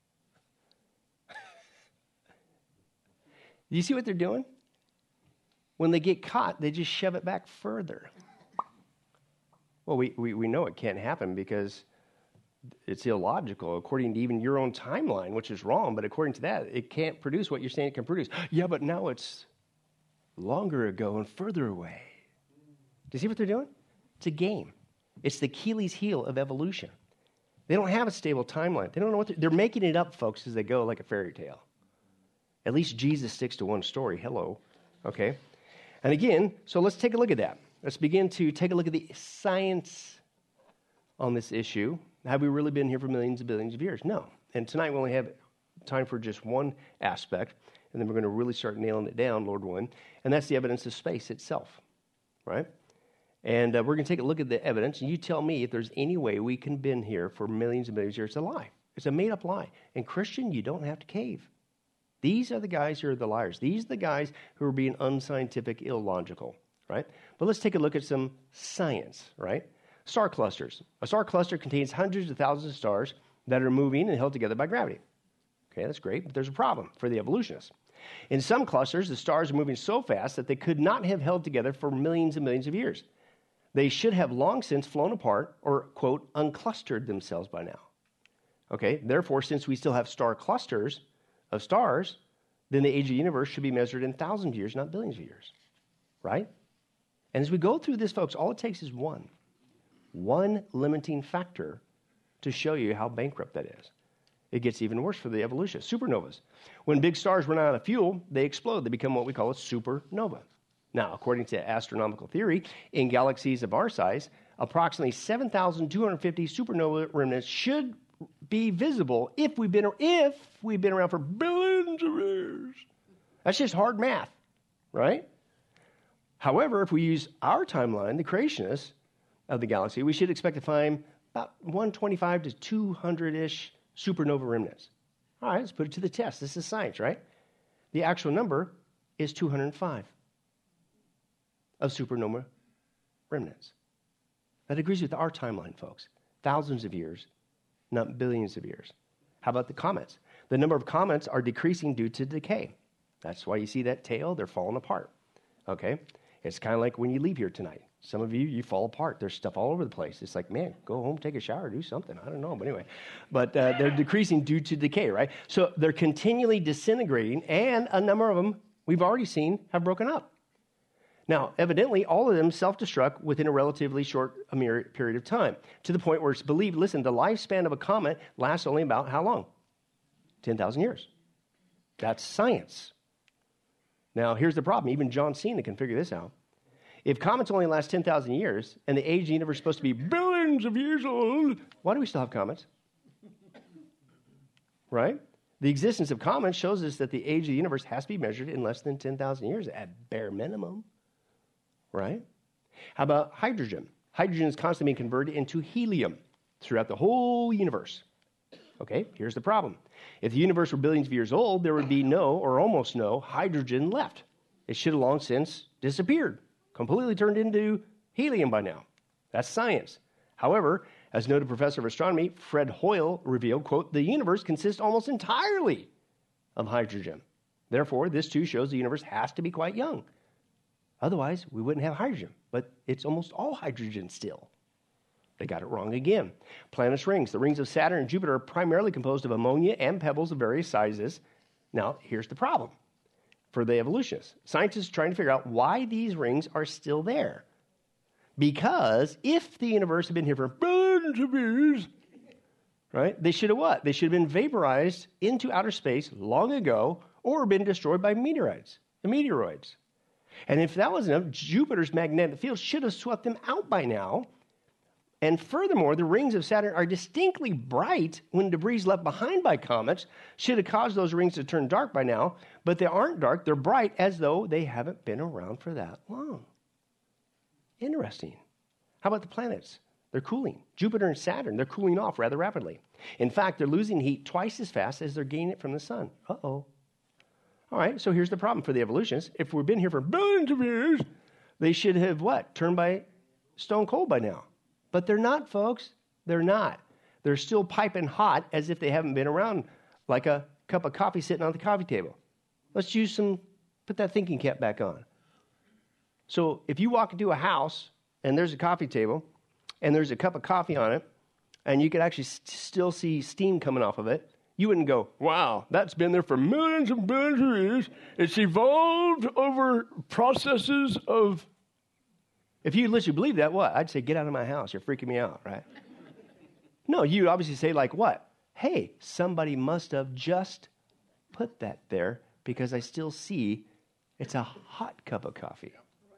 Do you see what they're doing? When they get caught, they just shove it back further. Well, we know it can't happen because it's illogical according to even your own timeline, which is wrong, but according to that, it can't produce what you're saying it can produce. Yeah, but now it's longer ago and further away. Do you see what they're doing? It's a game. It's the Achilles heel of evolution. They don't have a stable timeline. They don't know what they're making it up, folks, as they go, like a fairy tale. At least Jesus sticks to one story. Hello. Okay. And again, so let's take a look at that. Let's begin to take a look at the science on this issue. Have we really been here for millions and billions of years? No. And tonight we only have time for just one aspect, and then we're going to really start nailing it down, Lord willing, and that's the evidence of space itself, right? And we're going to take a look at the evidence, and you tell me if there's any way we can been here for millions and millions of years. It's a lie. It's a made-up lie. And Christian, you don't have to cave. These are the guys who are the liars. These are the guys who are being unscientific, illogical, right? But let's take a look at some science, right? Star clusters. A star cluster contains hundreds of thousands of stars that are moving and held together by gravity. Okay, that's great, but there's a problem for the evolutionists. In some clusters, the stars are moving so fast that they could not have held together for millions and millions of years. They should have long since flown apart or, quote, unclustered themselves by now. Okay, therefore, since we still have star clusters of stars, then the age of the universe should be measured in thousands of years, not billions of years, right? And as we go through this, folks, all it takes is one limiting factor to show you how bankrupt that is. It gets even worse for the evolutionists. Supernovas. When big stars run out of fuel, they explode. They become what we call a supernova. Now, according to astronomical theory, in galaxies of our size, approximately 7,250 supernova remnants should be visible if we've been around for billions of years. That's just hard math, right? However, if we use our timeline, the creationists of the galaxy, we should expect to find about 125 to 200-ish supernova remnants. All right, let's put it to the test. This is science, right? The actual number is 205 of supernova remnants. That agrees with our timeline, folks. Thousands of years, not billions of years. How about the comets? The number of comets are decreasing due to decay. That's why you see that tail, they're falling apart. Okay? It's kind of like when you leave here tonight. Some of you fall apart. There's stuff all over the place. It's like, man, go home, take a shower, do something. I don't know, but anyway. But they're decreasing due to decay, right? So they're continually disintegrating, and a number of them we've already seen have broken up. Now, evidently, all of them self-destruct within a relatively short period of time, to the point where it's believed, listen, the lifespan of a comet lasts only about how long? 10,000 years. That's science. Now, here's the problem. Even John Cena can figure this out. If comets only last 10,000 years, and the age of the universe is supposed to be billions of years old, why do we still have comets? Right? The existence of comets shows us that the age of the universe has to be measured in less than 10,000 years at bare minimum. Right? How about hydrogen? Hydrogen is constantly being converted into helium throughout the whole universe. Okay, here's the problem. If the universe were billions of years old, there would be no, or almost no, hydrogen left. It should have long since disappeared, completely turned into helium by now. That's science. However, as noted professor of astronomy Fred Hoyle revealed, quote, the universe consists almost entirely of hydrogen. Therefore, this too shows the universe has to be quite young. Otherwise, we wouldn't have hydrogen, but it's almost all hydrogen still. They got it wrong again. Planets' rings. The rings of Saturn and Jupiter are primarily composed of ammonia and pebbles of various sizes. Now, here's the problem for the evolutionists. Scientists are trying to figure out why these rings are still there. Because if the universe had been here for billions of years, right, they should have what? They should have been vaporized into outer space long ago or been destroyed by meteoroids. And if that wasn't enough, Jupiter's magnetic field should have swept them out by now. And furthermore, the rings of Saturn are distinctly bright when debris left behind by comets should have caused those rings to turn dark by now, but they aren't dark, they're bright as though they haven't been around for that long. Interesting. How about the planets? They're cooling. Jupiter and Saturn, they're cooling off rather rapidly. In fact, they're losing heat twice as fast as they're gaining it from the sun. Uh-oh. All right, so here's the problem for the evolutionists. If we've been here for billions of years, they should have what? Turned by stone cold by now. But they're not, folks. They're not. They're still piping hot as if they haven't been around, like a cup of coffee sitting on the coffee table. Let's put that thinking cap back on. So if you walk into a house and there's a coffee table and there's a cup of coffee on it and you could actually still see steam coming off of it, you wouldn't go, wow, that's been there for millions and billions of years. It's evolved over processes of... If you literally believe that, what? I'd say, get out of my house. You're freaking me out, right? No, you obviously say like what? Hey, somebody must have just put that there because I still see it's a hot cup of coffee.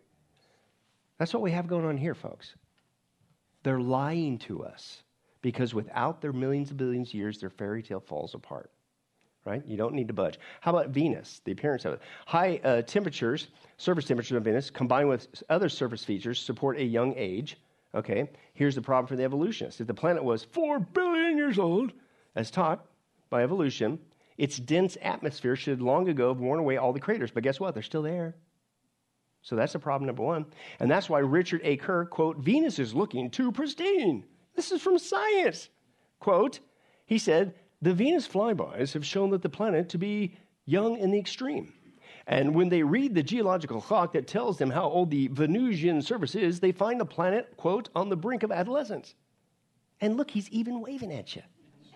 That's what we have going on here, folks. They're lying to us because without their millions of billions of years, their fairy tale falls apart. Right? You don't need to budge. How about Venus, the appearance of it? High temperatures, surface temperatures of Venus, combined with other surface features, support a young age. Okay, here's the problem for the evolutionists. If the planet was 4 billion years old, as taught by evolution, its dense atmosphere should long ago have worn away all the craters. But guess what? They're still there. So that's the problem number one. And that's why Richard A. Kerr, quote, Venus is looking too pristine. This is from Science. Quote, he said, the Venus flybys have shown that the planet to be young in the extreme. And when they read the geological clock that tells them how old the Venusian surface is, they find the planet, quote, on the brink of adolescence. And look, he's even waving at you.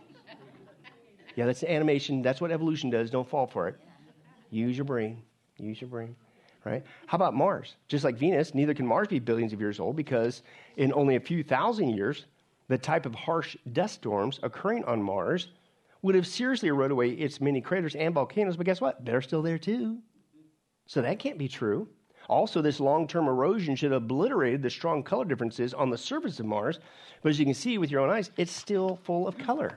Yeah, that's animation. That's what evolution does. Don't fall for it. Use your brain. Use your brain. Right? How about Mars? Just like Venus, neither can Mars be billions of years old because in only a few thousand years, the type of harsh dust storms occurring on Mars would have seriously eroded away its many craters and volcanoes, but guess what? They're still there too. So that can't be true. Also, this long-term erosion should have obliterated the strong color differences on the surface of Mars, but as you can see with your own eyes, it's still full of color.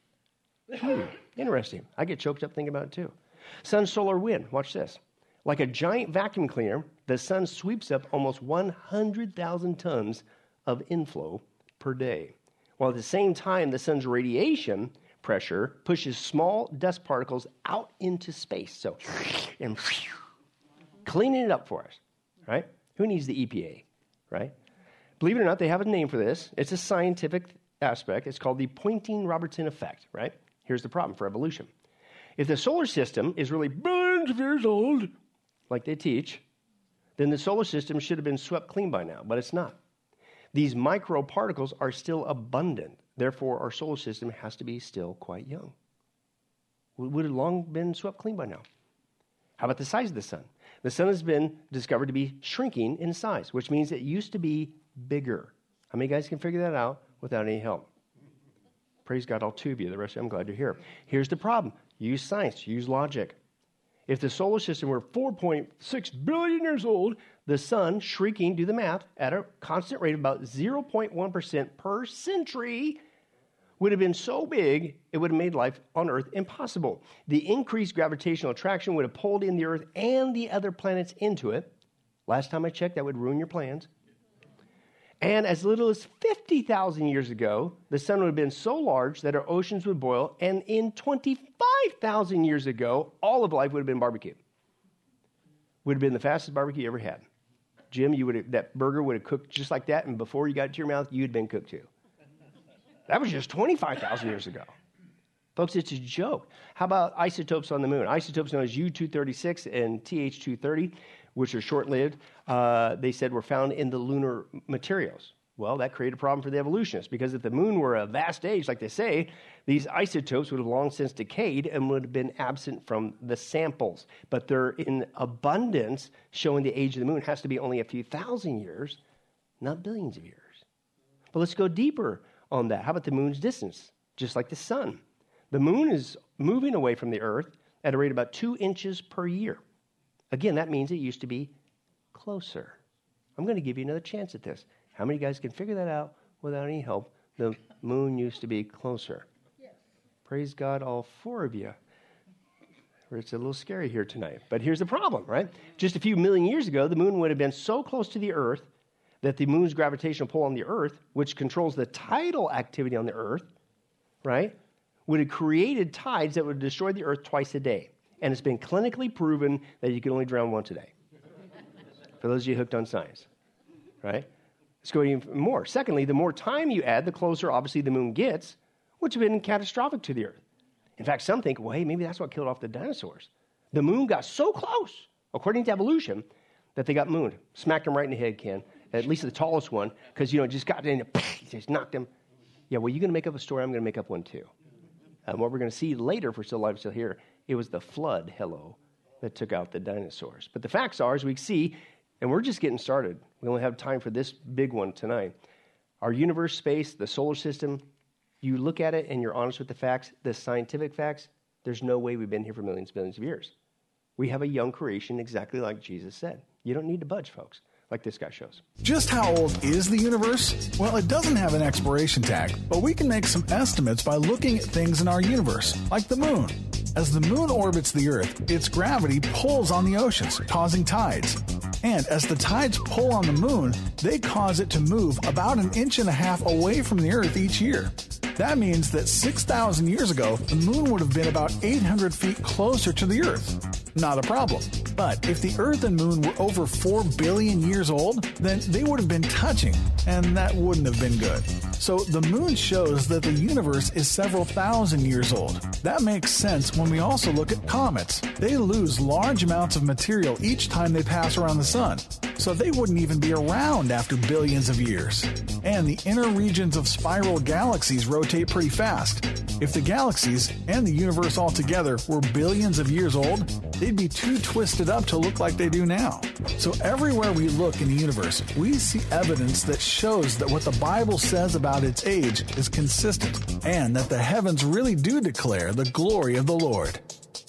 Interesting. I get choked up thinking about it too. Sun, solar, wind. Watch this. Like a giant vacuum cleaner, the sun sweeps up almost 100,000 tons of inflow per day, while at the same time, the sun's radiation pressure pushes small dust particles out into space. So, and cleaning it up for us, right? Who needs the EPA, right? Believe it or not, they have a name for this. It's a scientific aspect. It's called the Poynting-Robertson effect, right? Here's the problem for evolution. If the solar system is really billions of years old, like they teach, then the solar system should have been swept clean by now, but it's not. These microparticles are still abundant. Therefore, our solar system has to be still quite young. Would have long been swept clean by now. How about the size of the sun? The sun has been discovered to be shrinking in size, which means it used to be bigger. How many guys can figure that out without any help? Praise God, all two of you. The rest of you, I'm glad you're here. Here's the problem. Use science. Use logic. If the solar system were 4.6 billion years old, the sun shrinking, do the math, at a constant rate of about 0.1% per century would have been so big, it would have made life on Earth impossible. The increased gravitational attraction would have pulled in the Earth and the other planets into it. Last time I checked, that would ruin your plans. And as little as 50,000 years ago, the sun would have been so large that our oceans would boil, and in 25,000 years ago, all of life would have been barbecue. Would have been the fastest barbecue you ever had. Jim, that burger would have cooked just like that, and before you got it to your mouth, you'd been cooked too. That was just 25,000 years ago. Folks, it's a joke. How about isotopes on the moon? Isotopes known as U-236 and TH-230, which are short-lived, they said were found in the lunar materials. Well, that created a problem for the evolutionists, because if the moon were a vast age, like they say, these isotopes would have long since decayed and would have been absent from the samples. But they're in abundance, showing the age of the moon has to be only a few thousand years, not billions of years. But let's go deeper on that. How about the moon's distance? Just like the sun. The moon is moving away from the Earth at a rate of about 2 inches per year. Again, that means it used to be closer. I'm going to give you another chance at this. How many guys can figure that out without any help? The moon used to be closer. Yes. Praise God, all 4 of you. It's a little scary here tonight. But here's the problem, right? Just a few million years ago, the moon would have been so close to the Earth that the moon's gravitational pull on the Earth, which controls the tidal activity on the Earth, right, would have created tides that would destroy the Earth twice a day. And it's been clinically proven that you can only drown once a day. For those of you hooked on science, right? Let's go even more. Secondly, the more time you add, the closer, obviously, the moon gets, which would have been catastrophic to the Earth. In fact, some think, well, hey, maybe that's what killed off the dinosaurs. The moon got so close, according to evolution, that they got mooned. Smacked them right in the head, Ken. At least the tallest one, because, just got in and just knocked him. Yeah, well, you're going to make up a story. I'm going to make up one, too. What we're going to see later, if we're still alive, still here, it was the flood, that took out the dinosaurs. But the facts are, as we see, and we're just getting started. We only have time for this big one tonight. Our universe, space, the solar system, you look at it and you're honest with the facts, the scientific facts, there's no way we've been here for millions, billions of years. We have a young creation exactly like Jesus said. You don't need to budge, folks, like this guy shows. Just how old is the universe? Well, it doesn't have an expiration tag, but we can make some estimates by looking at things in our universe, like the moon. As the moon orbits the Earth, its gravity pulls on the oceans, causing tides. And as the tides pull on the moon, they cause it to move about 1.5 inches away from the Earth each year. That means that 6,000 years ago, the moon would have been about 800 feet closer to the Earth. Not a problem. But if the Earth and moon were over 4 billion years old, then they would have been touching, and that wouldn't have been good. So the moon shows that the universe is several thousand years old. That makes sense when we also look at comets. They lose large amounts of material each time they pass around the sun, so they wouldn't even be around after billions of years. And the inner regions of spiral galaxies rotate pretty fast. If the galaxies and the universe altogether were billions of years old, they'd be too twisted up to look like they do now. So everywhere we look in the universe, we see evidence that shows that what the Bible says about its age is consistent, and that the heavens really do declare the glory of the Lord.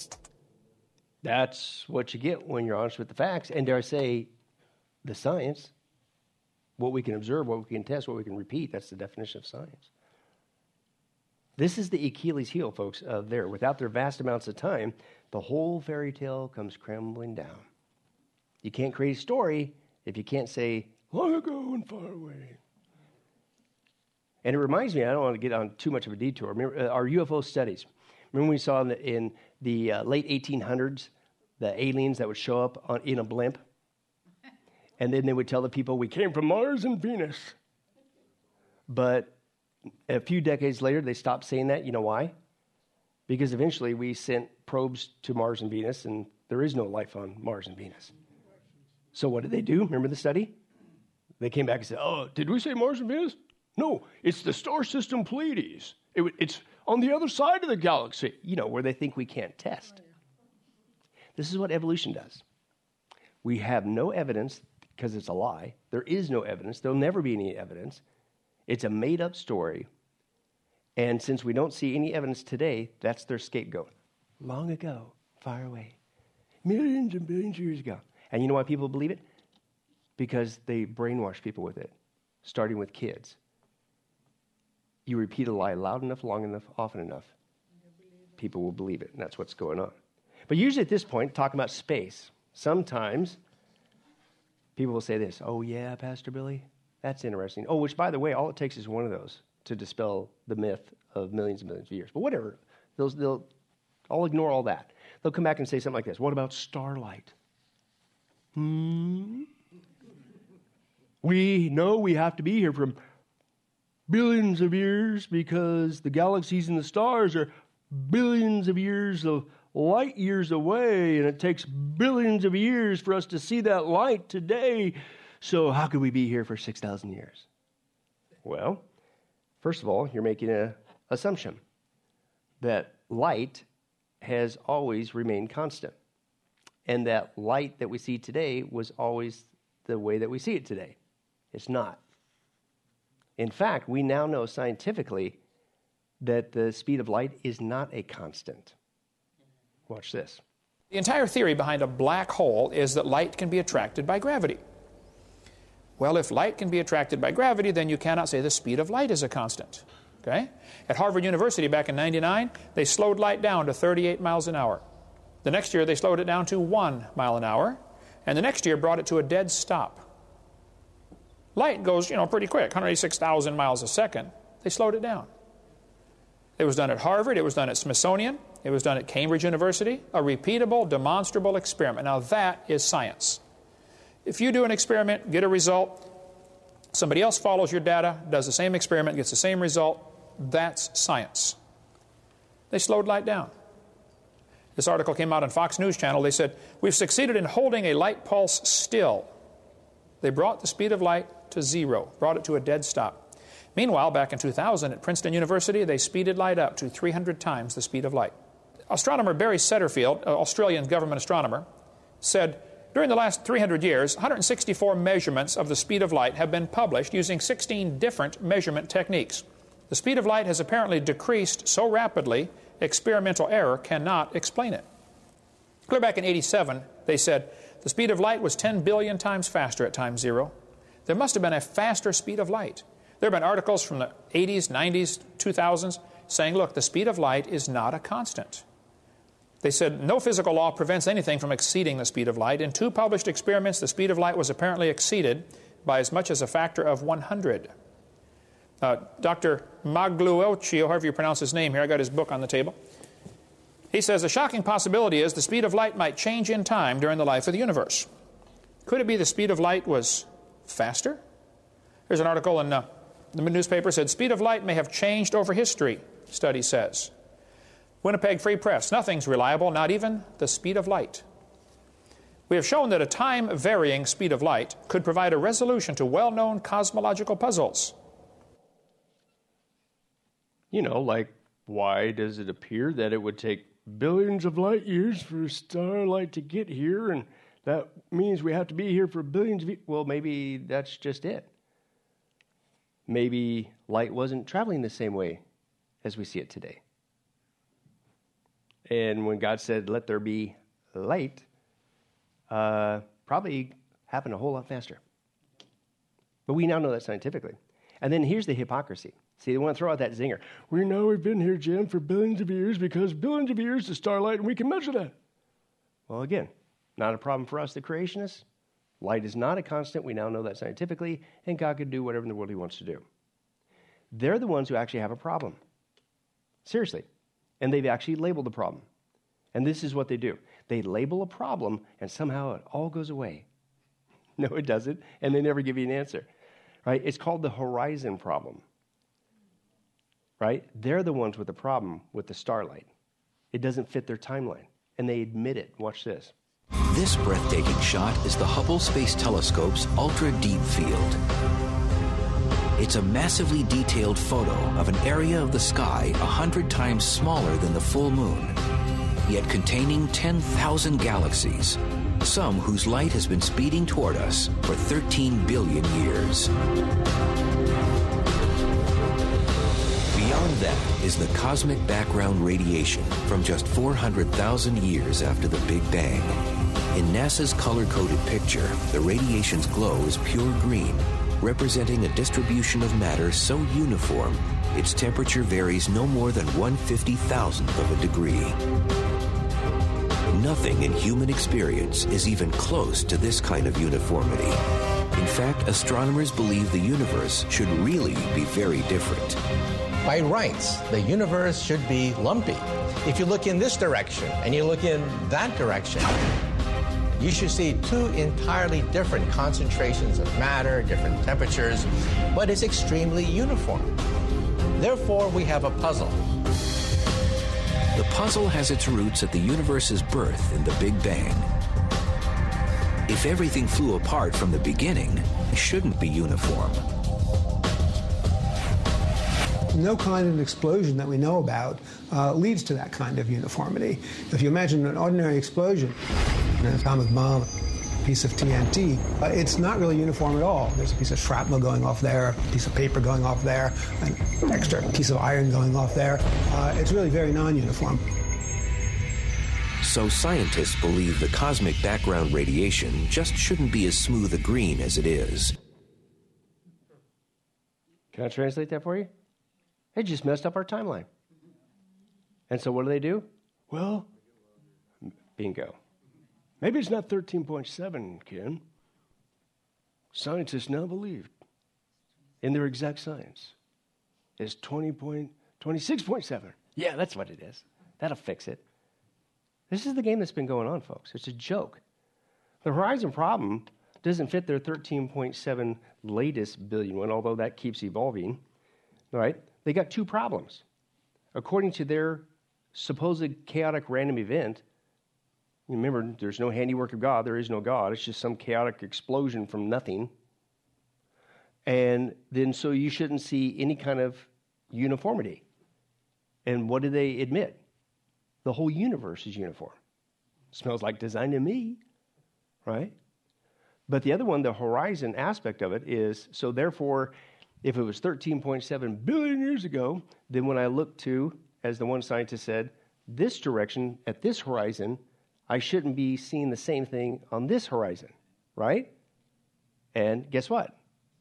That's what you get when you're honest with the facts, and dare I say, the science. What we can observe, what we can test, what we can repeat, that's the definition of science. This is the Achilles heel, folks, there. Without their vast amounts of time, the whole fairy tale comes crumbling down. You can't create a story if you can't say, long ago and far away. And it reminds me, I don't want to get on too much of a detour, remember our UFO studies. Remember when we saw in the late 1800s, the aliens that would show up in a blimp? And then they would tell the people, we came from Mars and Venus. But a few decades later, they stopped saying that. You know why? Because eventually we sent probes to Mars and Venus, and there is no life on Mars and Venus. So what did they do? Remember the study? They came back and said, oh, did we say Mars and Venus? No, it's the star system Pleiades. It's on the other side of the galaxy, where they think we can't test. This is what evolution does. We have no evidence because it's a lie. There is no evidence. There'll never be any evidence. It's a made-up story. And since we don't see any evidence today, that's their scapegoat. Long ago, far away. millions and billions of years ago. And you know why people believe it? Because they brainwash people with it, starting with kids. You repeat a lie loud enough, long enough, often enough, people will believe it, and that's what's going on. But usually at this point, talking about space, sometimes people will say this, oh yeah, Pastor Billy, that's interesting. Oh, which by the way, all it takes is one of those to dispel the myth of millions and millions of years. But whatever, I'll ignore all that. They'll come back and say something like this, what about starlight? We know we have to be here from billions of years because the galaxies and the stars are billions of years of light years away, and it takes billions of years for us to see that light today. So how could we be here for 6,000 years? Well, first of all, you're making an assumption that light has always remained constant, and that light that we see today was always the way that we see it today. It's not. In fact, we now know scientifically that the speed of light is not a constant. Watch this. The entire theory behind a black hole is that light can be attracted by gravity. Well, if light can be attracted by gravity, then you cannot say the speed of light is a constant. Okay? At Harvard University back in '99, they slowed light down to 38 miles an hour. The next year, they slowed it down to 1 mile an hour, and the next year brought it to a dead stop. Light goes, pretty quick, 186,000 miles a second. They slowed it down. It was done at Harvard. It was done at Smithsonian. It was done at Cambridge University. A repeatable, demonstrable experiment. Now, that is science. If you do an experiment, get a result, somebody else follows your data, does the same experiment, gets the same result, that's science. They slowed light down. This article came out on Fox News Channel. They said, we've succeeded in holding a light pulse still. They brought the speed of light to zero, brought it to a dead stop. Meanwhile, back in 2000 at Princeton University, they speeded light up to 300 times the speed of light. Astronomer Barry Setterfield, an Australian government astronomer, said, during the last 300 years, 164 measurements of the speed of light have been published using 16 different measurement techniques. The speed of light has apparently decreased so rapidly, experimental error cannot explain it. Clear back in '87, they said, the speed of light was 10 billion times faster at time zero. There must have been a faster speed of light. There have been articles from the 80s, 90s, 2000s saying, look, the speed of light is not a constant. They said no physical law prevents anything from exceeding the speed of light. In 2 published experiments, the speed of light was apparently exceeded by as much as a factor of 100. Dr. Magliuccio, however you pronounce his name here, I got his book on the table. He says, a shocking possibility is the speed of light might change in time during the life of the universe. Could it be the speed of light was faster? Here's an article in the newspaper said, speed of light may have changed over history, study says. Winnipeg Free Press, nothing's reliable, not even the speed of light. We have shown that a time-varying speed of light could provide a resolution to well-known cosmological puzzles. Like, why does it appear that it would take billions of light years for starlight to get here, and that means we have to be here for billions of years? Well, maybe that's just it. Maybe light wasn't traveling the same way as we see it today. And when God said, let there be light, probably happened a whole lot faster. But we now know that scientifically. And then here's the hypocrisy. See, they want to throw out that zinger. We've been here, Jim, for billions of years because billions of years is starlight and we can measure that. Well, again, not a problem for us, the creationists. Light is not a constant. We now know that scientifically, and God can do whatever in the world he wants to do. They're the ones who actually have a problem. Seriously. And they've actually labeled the problem. And this is what they do. They label a problem, and somehow it all goes away. No, it doesn't, and they never give you an answer. Right? It's called the horizon problem. Right? They're the ones with the problem with the starlight. It doesn't fit their timeline, and they admit it. Watch this. This breathtaking shot is the Hubble Space Telescope's ultra-deep field. It's a massively detailed photo of an area of the sky 100 times smaller than the full moon, yet containing 10,000 galaxies, some whose light has been speeding toward us for 13 billion years. Beyond Beyond that is the cosmic background radiation from just 400,000 years after the Big Bang. In NASA's color-coded picture, the radiation's glow is pure green, representing a distribution of matter so uniform, its temperature varies no more than 1/50,000th of a degree. Nothing in human experience is even close to this kind of uniformity. In fact, astronomers believe the universe should really be very different. By rights, the universe should be lumpy. If you look in this direction and you look in that direction, you should see two entirely different concentrations of matter, different temperatures, but it's extremely uniform. Therefore, we have a puzzle. The puzzle has its roots at the universe's birth in the Big Bang. If everything flew apart from the beginning, it shouldn't be uniform. No kind of explosion that we know about leads to that kind of uniformity. If you imagine an ordinary explosion, an atomic bomb, a piece of TNT, it's not really uniform at all. There's a piece of shrapnel going off there, a piece of paper going off there, an extra piece of iron going off there. It's really very non-uniform. So scientists believe the cosmic background radiation just shouldn't be as smooth a green as it is. Can I translate that for you? They just messed up our timeline. And so what do? Well, bingo. Maybe it's not 13.7, Ken. Scientists now believe, in their exact science, it's 26.7. Yeah, that's what it is. That'll fix it. This is the game that's been going on, folks. It's a joke. The Horizon problem doesn't fit their 13.7 latest billion one, although that keeps evolving, right? They got two problems. According to their supposed chaotic random event, remember, there's no handiwork of God. There is no God. It's just some chaotic explosion from nothing. And then so you shouldn't see any kind of uniformity. And what do they admit? The whole universe is uniform. Smells like design to me, right? But the other one, the horizon aspect of it is, so therefore, if it was 13.7 billion years ago, then when I look to, as the one scientist said, this direction at this horizon, I shouldn't be seeing the same thing on this horizon, right? And guess what?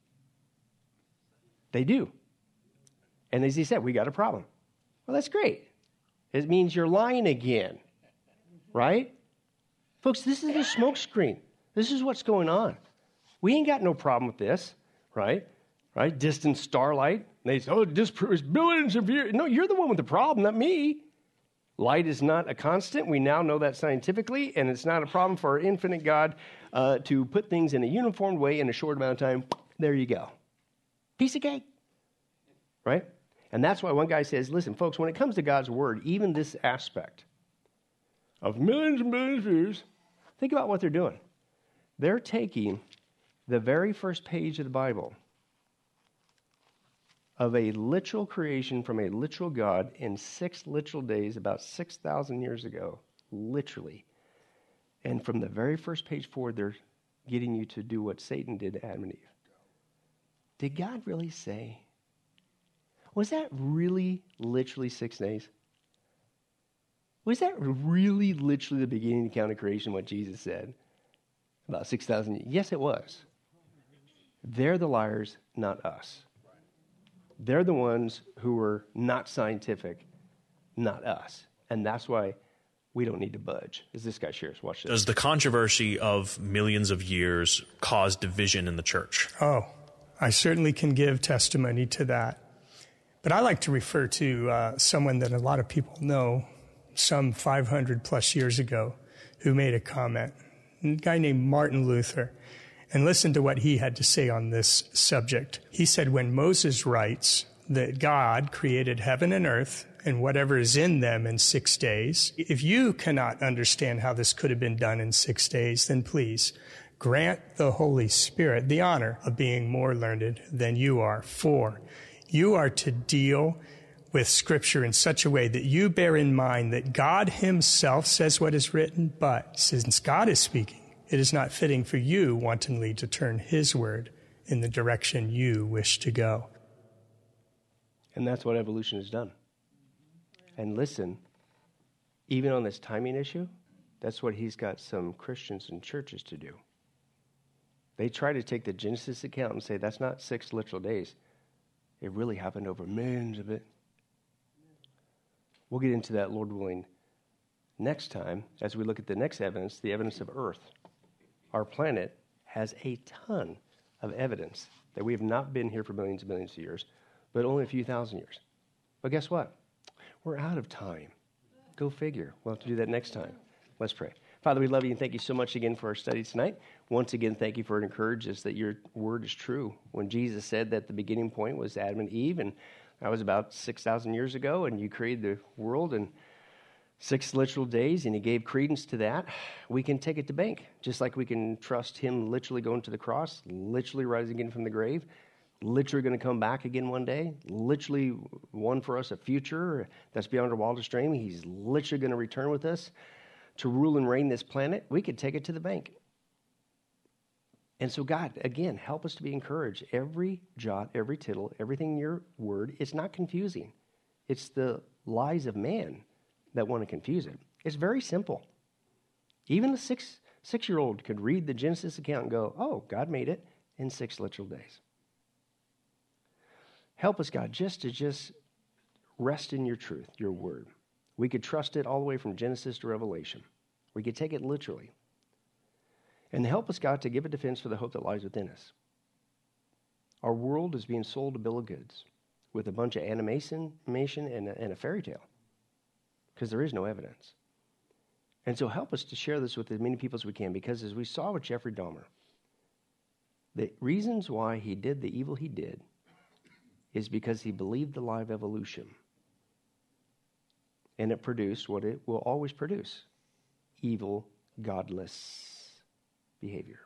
They do. And as he said, we got a problem. Well, that's great. It means you're lying again, right? Folks, this is the smoke screen. This is what's going on. We ain't got no problem with this, right? Right? Distant starlight. And they say, oh, this is billions of years. No, you're the one with the problem, not me. Light is not a constant. We now know that scientifically, and it's not a problem for our infinite God to put things in a uniform way in a short amount of time. There you go. Piece of cake, right? And that's why one guy says, listen, folks, when it comes to God's word, even this aspect of millions and millions of years, think about what they're doing. They're taking the very first page of the Bible of a literal creation from a literal God in 6 literal days about 6,000 years ago, literally. And from the very first page forward, they're getting you to do what Satan did to Adam and Eve. Did God really say? Was that really literally 6 days? Was that really literally the beginning account of creation, what Jesus said? About 6,000 years? Yes, it was. They're the liars, not us. They're the ones who were not scientific, not us. And that's why we don't need to budge. As this guy shares, watch this. Does the controversy of millions of years cause division in the church? Oh, I certainly can give testimony to that. But I like to refer to someone that a lot of people know, some 500 plus years ago, who made a comment. A guy named Martin Luther. And listen to what he had to say on this subject. He said, when Moses writes that God created heaven and earth and whatever is in them in 6 days, if you cannot understand how this could have been done in 6 days, then please grant the Holy Spirit the honor of being more learned than you are. For you are to deal with Scripture in such a way that you bear in mind that God himself says what is written, but since God is speaking, it is not fitting for you wantonly to turn his word in the direction you wish to go. And that's what evolution has done. And listen, even on this timing issue, that's what he's got some Christians and churches to do. They try to take the Genesis account and say that's not 6 literal days. It really happened over millions of it. We'll get into that, Lord willing, next time as we look at the next evidence, the evidence of Earth. Our planet has a ton of evidence that we have not been here for millions and millions of years, but only a few thousand years. But guess what? We're out of time. Go figure. We'll have to do that next time. Let's pray. Father, we love you and thank you so much again for our study tonight. Once again, thank you for encouraging us that your word is true. When Jesus said that the beginning point was Adam and Eve, and that was about 6,000 years ago, and you created the world in 6 literal days, and he gave credence to that, we can take it to bank. Just like we can trust him literally going to the cross, literally rising again from the grave, literally going to come back again one day, literally won for us a future that's beyond our wildest dream. He's literally going to return with us to rule and reign this planet. We could take it to the bank. And so God, again, help us to be encouraged. Every jot, every tittle, everything in your word, it's not confusing. It's the lies of man that want to confuse it. It's very simple. Even the six-year-old could read the Genesis account and go, oh, God made it in 6 literal days. Help us, God, just to rest in your truth, your word. We could trust it all the way from Genesis to Revelation. We could take it literally. And help us, God, to give a defense for the hope that lies within us. Our world is being sold a bill of goods with a bunch of animation and a fairy tale because there is no evidence. And so help us to share this with as many people as we can, because as we saw with Jeffrey Dahmer, the reasons why he did the evil he did is because he believed the lie of evolution. And it produced what it will always produce: evil, godless behavior.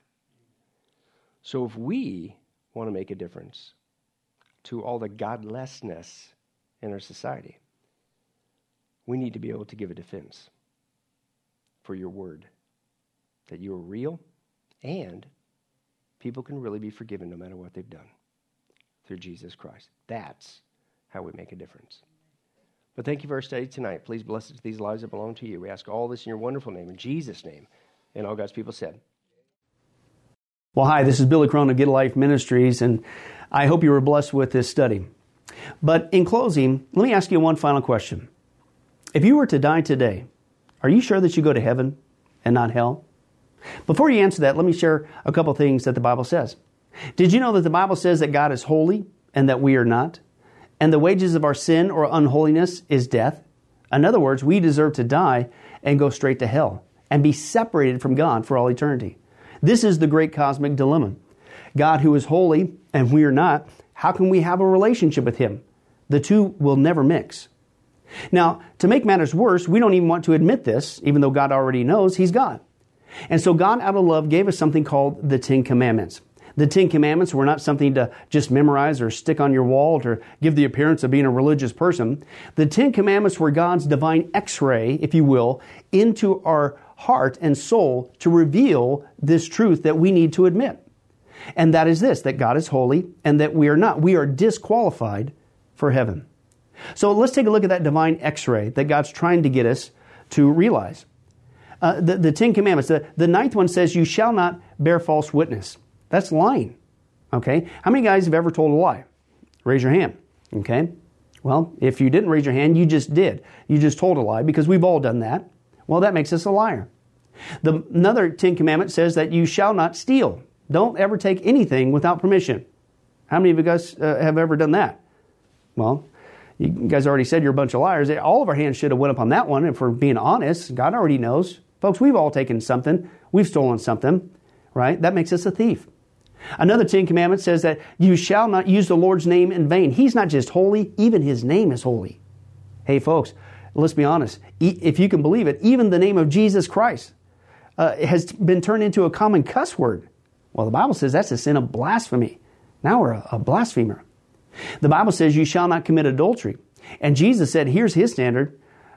So if we want to make a difference to all the godlessness in our society, we need to be able to give a defense for your word, that you are real and people can really be forgiven no matter what they've done through Jesus Christ. That's how we make a difference. But thank you for our study tonight. Please bless us these lives that belong to you. We ask all this in your wonderful name, in Jesus' name. And all God's people said. Well, hi, this is Billy Crone of Get a Life Ministries, and I hope you were blessed with this study. But in closing, let me ask you one final question. If you were to die today, are you sure that you go to heaven and not hell? Before you answer that, let me share a couple things that the Bible says. Did you know that the Bible says that God is holy and that we are not? And the wages of our sin or unholiness is death. In other words, we deserve to die and go straight to hell and be separated from God for all eternity. This is the great cosmic dilemma. God, who is holy and we are not, how can we have a relationship with Him? The two will never mix. Now, to make matters worse, we don't even want to admit this, even though God already knows He's God. And so God, out of love, gave us something called the 10 Commandments. The 10 Commandments were not something to just memorize or stick on your wall to give the appearance of being a religious person. The 10 Commandments were God's divine X-ray, if you will, into our heart and soul to reveal this truth that we need to admit. And that is this, that God is holy and that we are not. We are disqualified for heaven. So let's take a look at that divine X-ray that God's trying to get us to realize. The 10 Commandments, the ninth one says, you shall not bear false witness. That's lying. Okay? How many guys have ever told a lie? Raise your hand. Okay? Well, if you didn't raise your hand, you just did. You just told a lie, because we've all done that. Well, that makes us a liar. Another 10 Commandment says that you shall not steal. Don't ever take anything without permission. How many of you guys have ever done that? Well, you guys already said you're a bunch of liars. All of our hands should have went up on that one. If we're being honest, God already knows. Folks, we've all taken something. We've stolen something, right? That makes us a thief. Another 10 Commandments says that you shall not use the Lord's name in vain. He's not just holy, even His name is holy. Hey, folks, let's be honest. If you can believe it, even the name of Jesus Christ has been turned into a common cuss word. Well, the Bible says that's a sin of blasphemy. Now we're a blasphemer. The Bible says you shall not commit adultery. And Jesus said, here's His standard.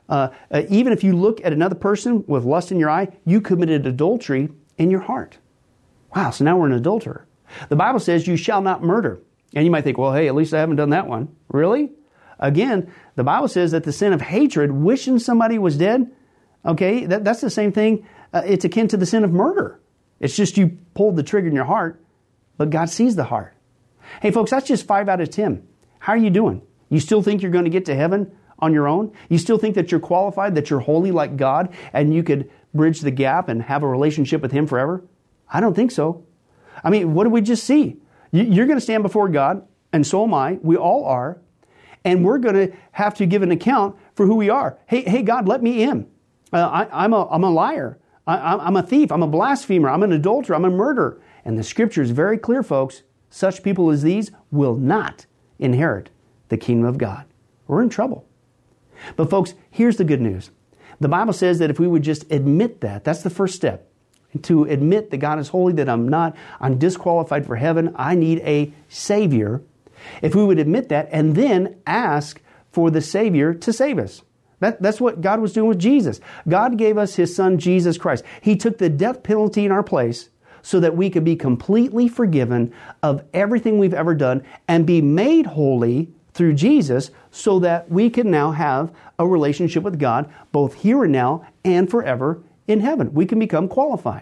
Even if you look at another person with lust in your eye, you committed adultery in your heart. Wow, so now we're an adulterer. The Bible says you shall not murder. And you might think, well, hey, at least I haven't done that one. Really? Again, the Bible says that the sin of hatred, wishing somebody was dead, okay, that's the same thing. It's akin to the sin of murder. It's just you pulled the trigger in your heart, but God sees the heart. Hey, folks, that's just 5 out of 10. How are you doing? You still think you're going to get to heaven on your own? You still think that you're qualified, that you're holy like God, and you could bridge the gap and have a relationship with Him forever? I don't think so. I mean, what did we just see? You're going to stand before God, and so am I. We all are. And we're going to have to give an account for who we are. Hey, God, let me in. I'm a liar. I'm a thief. I'm a blasphemer. I'm an adulterer. I'm a murderer. And the Scripture is very clear, folks. Such people as these will not inherit the kingdom of God. We're in trouble. But folks, here's the good news. The Bible says that if we would just admit that, that's the first step. To admit that God is holy, that I'm disqualified for heaven, I need a Savior. If we would admit that and then ask for the Savior to save us. That's what God was doing with Jesus. God gave us His Son, Jesus Christ. He took the death penalty in our place so that we could be completely forgiven of everything we've ever done and be made holy through Jesus so that we can now have a relationship with God both here and now and forever in heaven. We can become qualified.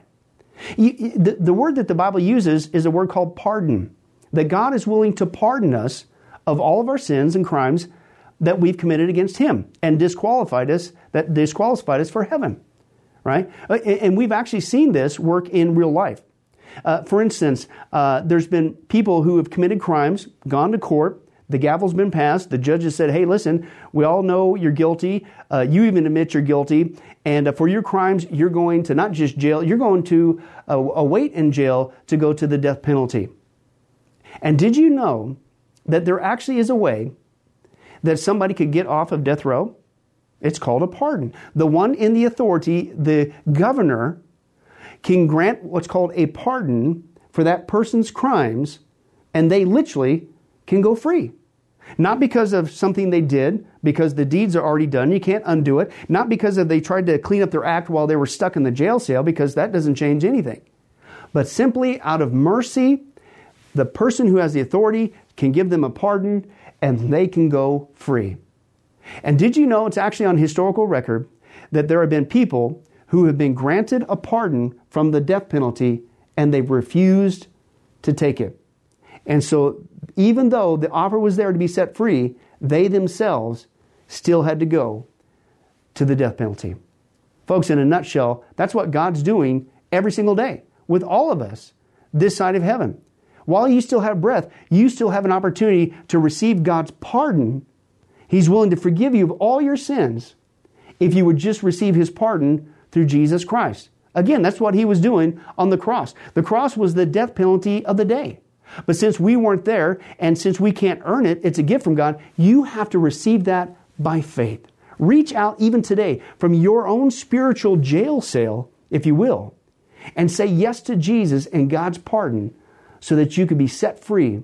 The word that the Bible uses is a word called pardon. That God is willing to pardon us of all of our sins and crimes that we've committed against Him and disqualified us for heaven. Right? And we've actually seen this work in real life. For instance, there's been people who have committed crimes, gone to court, the gavel's been passed, the judge has said, hey, listen, we all know you're guilty, you even admit you're guilty, and for your crimes, you're going to not just jail, you're going to await in jail to go to the death penalty. And did you know that there actually is a way that somebody could get off of death row? It's called a pardon. The one in the authority, the governor, can grant what's called a pardon for that person's crimes, and they literally can go free. Not because of something they did, because the deeds are already done, you can't undo it. Not because they tried to clean up their act while they were stuck in the jail cell, because that doesn't change anything. But simply out of mercy, the person who has the authority can give them a pardon and they can go free. And did you know, it's actually on historical record, that there have been people who have been granted a pardon from the death penalty and they've refused to take it. And so even though the offer was there to be set free, they themselves still had to go to the death penalty. Folks, in a nutshell, that's what God's doing every single day with all of us this side of heaven. While you still have breath, you still have an opportunity to receive God's pardon. He's willing to forgive you of all your sins if you would just receive His pardon through Jesus Christ. Again, that's what He was doing on the cross. The cross was the death penalty of the day. But since we weren't there, and since we can't earn it, it's a gift from God, you have to receive that by faith. Reach out even today from your own spiritual jail cell, if you will, and say yes to Jesus and God's pardon so that you can be set free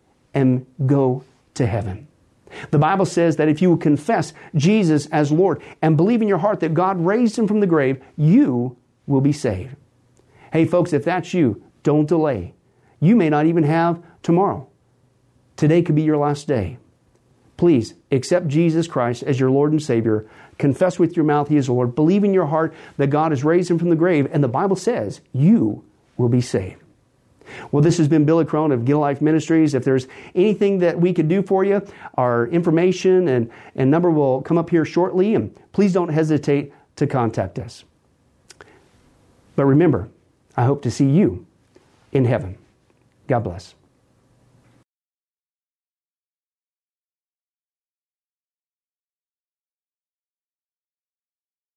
and go to heaven. The Bible says that if you will confess Jesus as Lord and believe in your heart that God raised Him from the grave, you will be saved. Hey folks, if that's you, don't delay. You may not even have tomorrow. Today could be your last day. Please accept Jesus Christ as your Lord and Savior. Confess with your mouth He is Lord. Believe in your heart that God has raised Him from the grave. And the Bible says you will be saved. Well, this has been Billy Crone of Get a Life Ministries. If there's anything that we could do for you, our information and number will come up here shortly. And please don't hesitate to contact us. But remember, I hope to see you in heaven. God bless.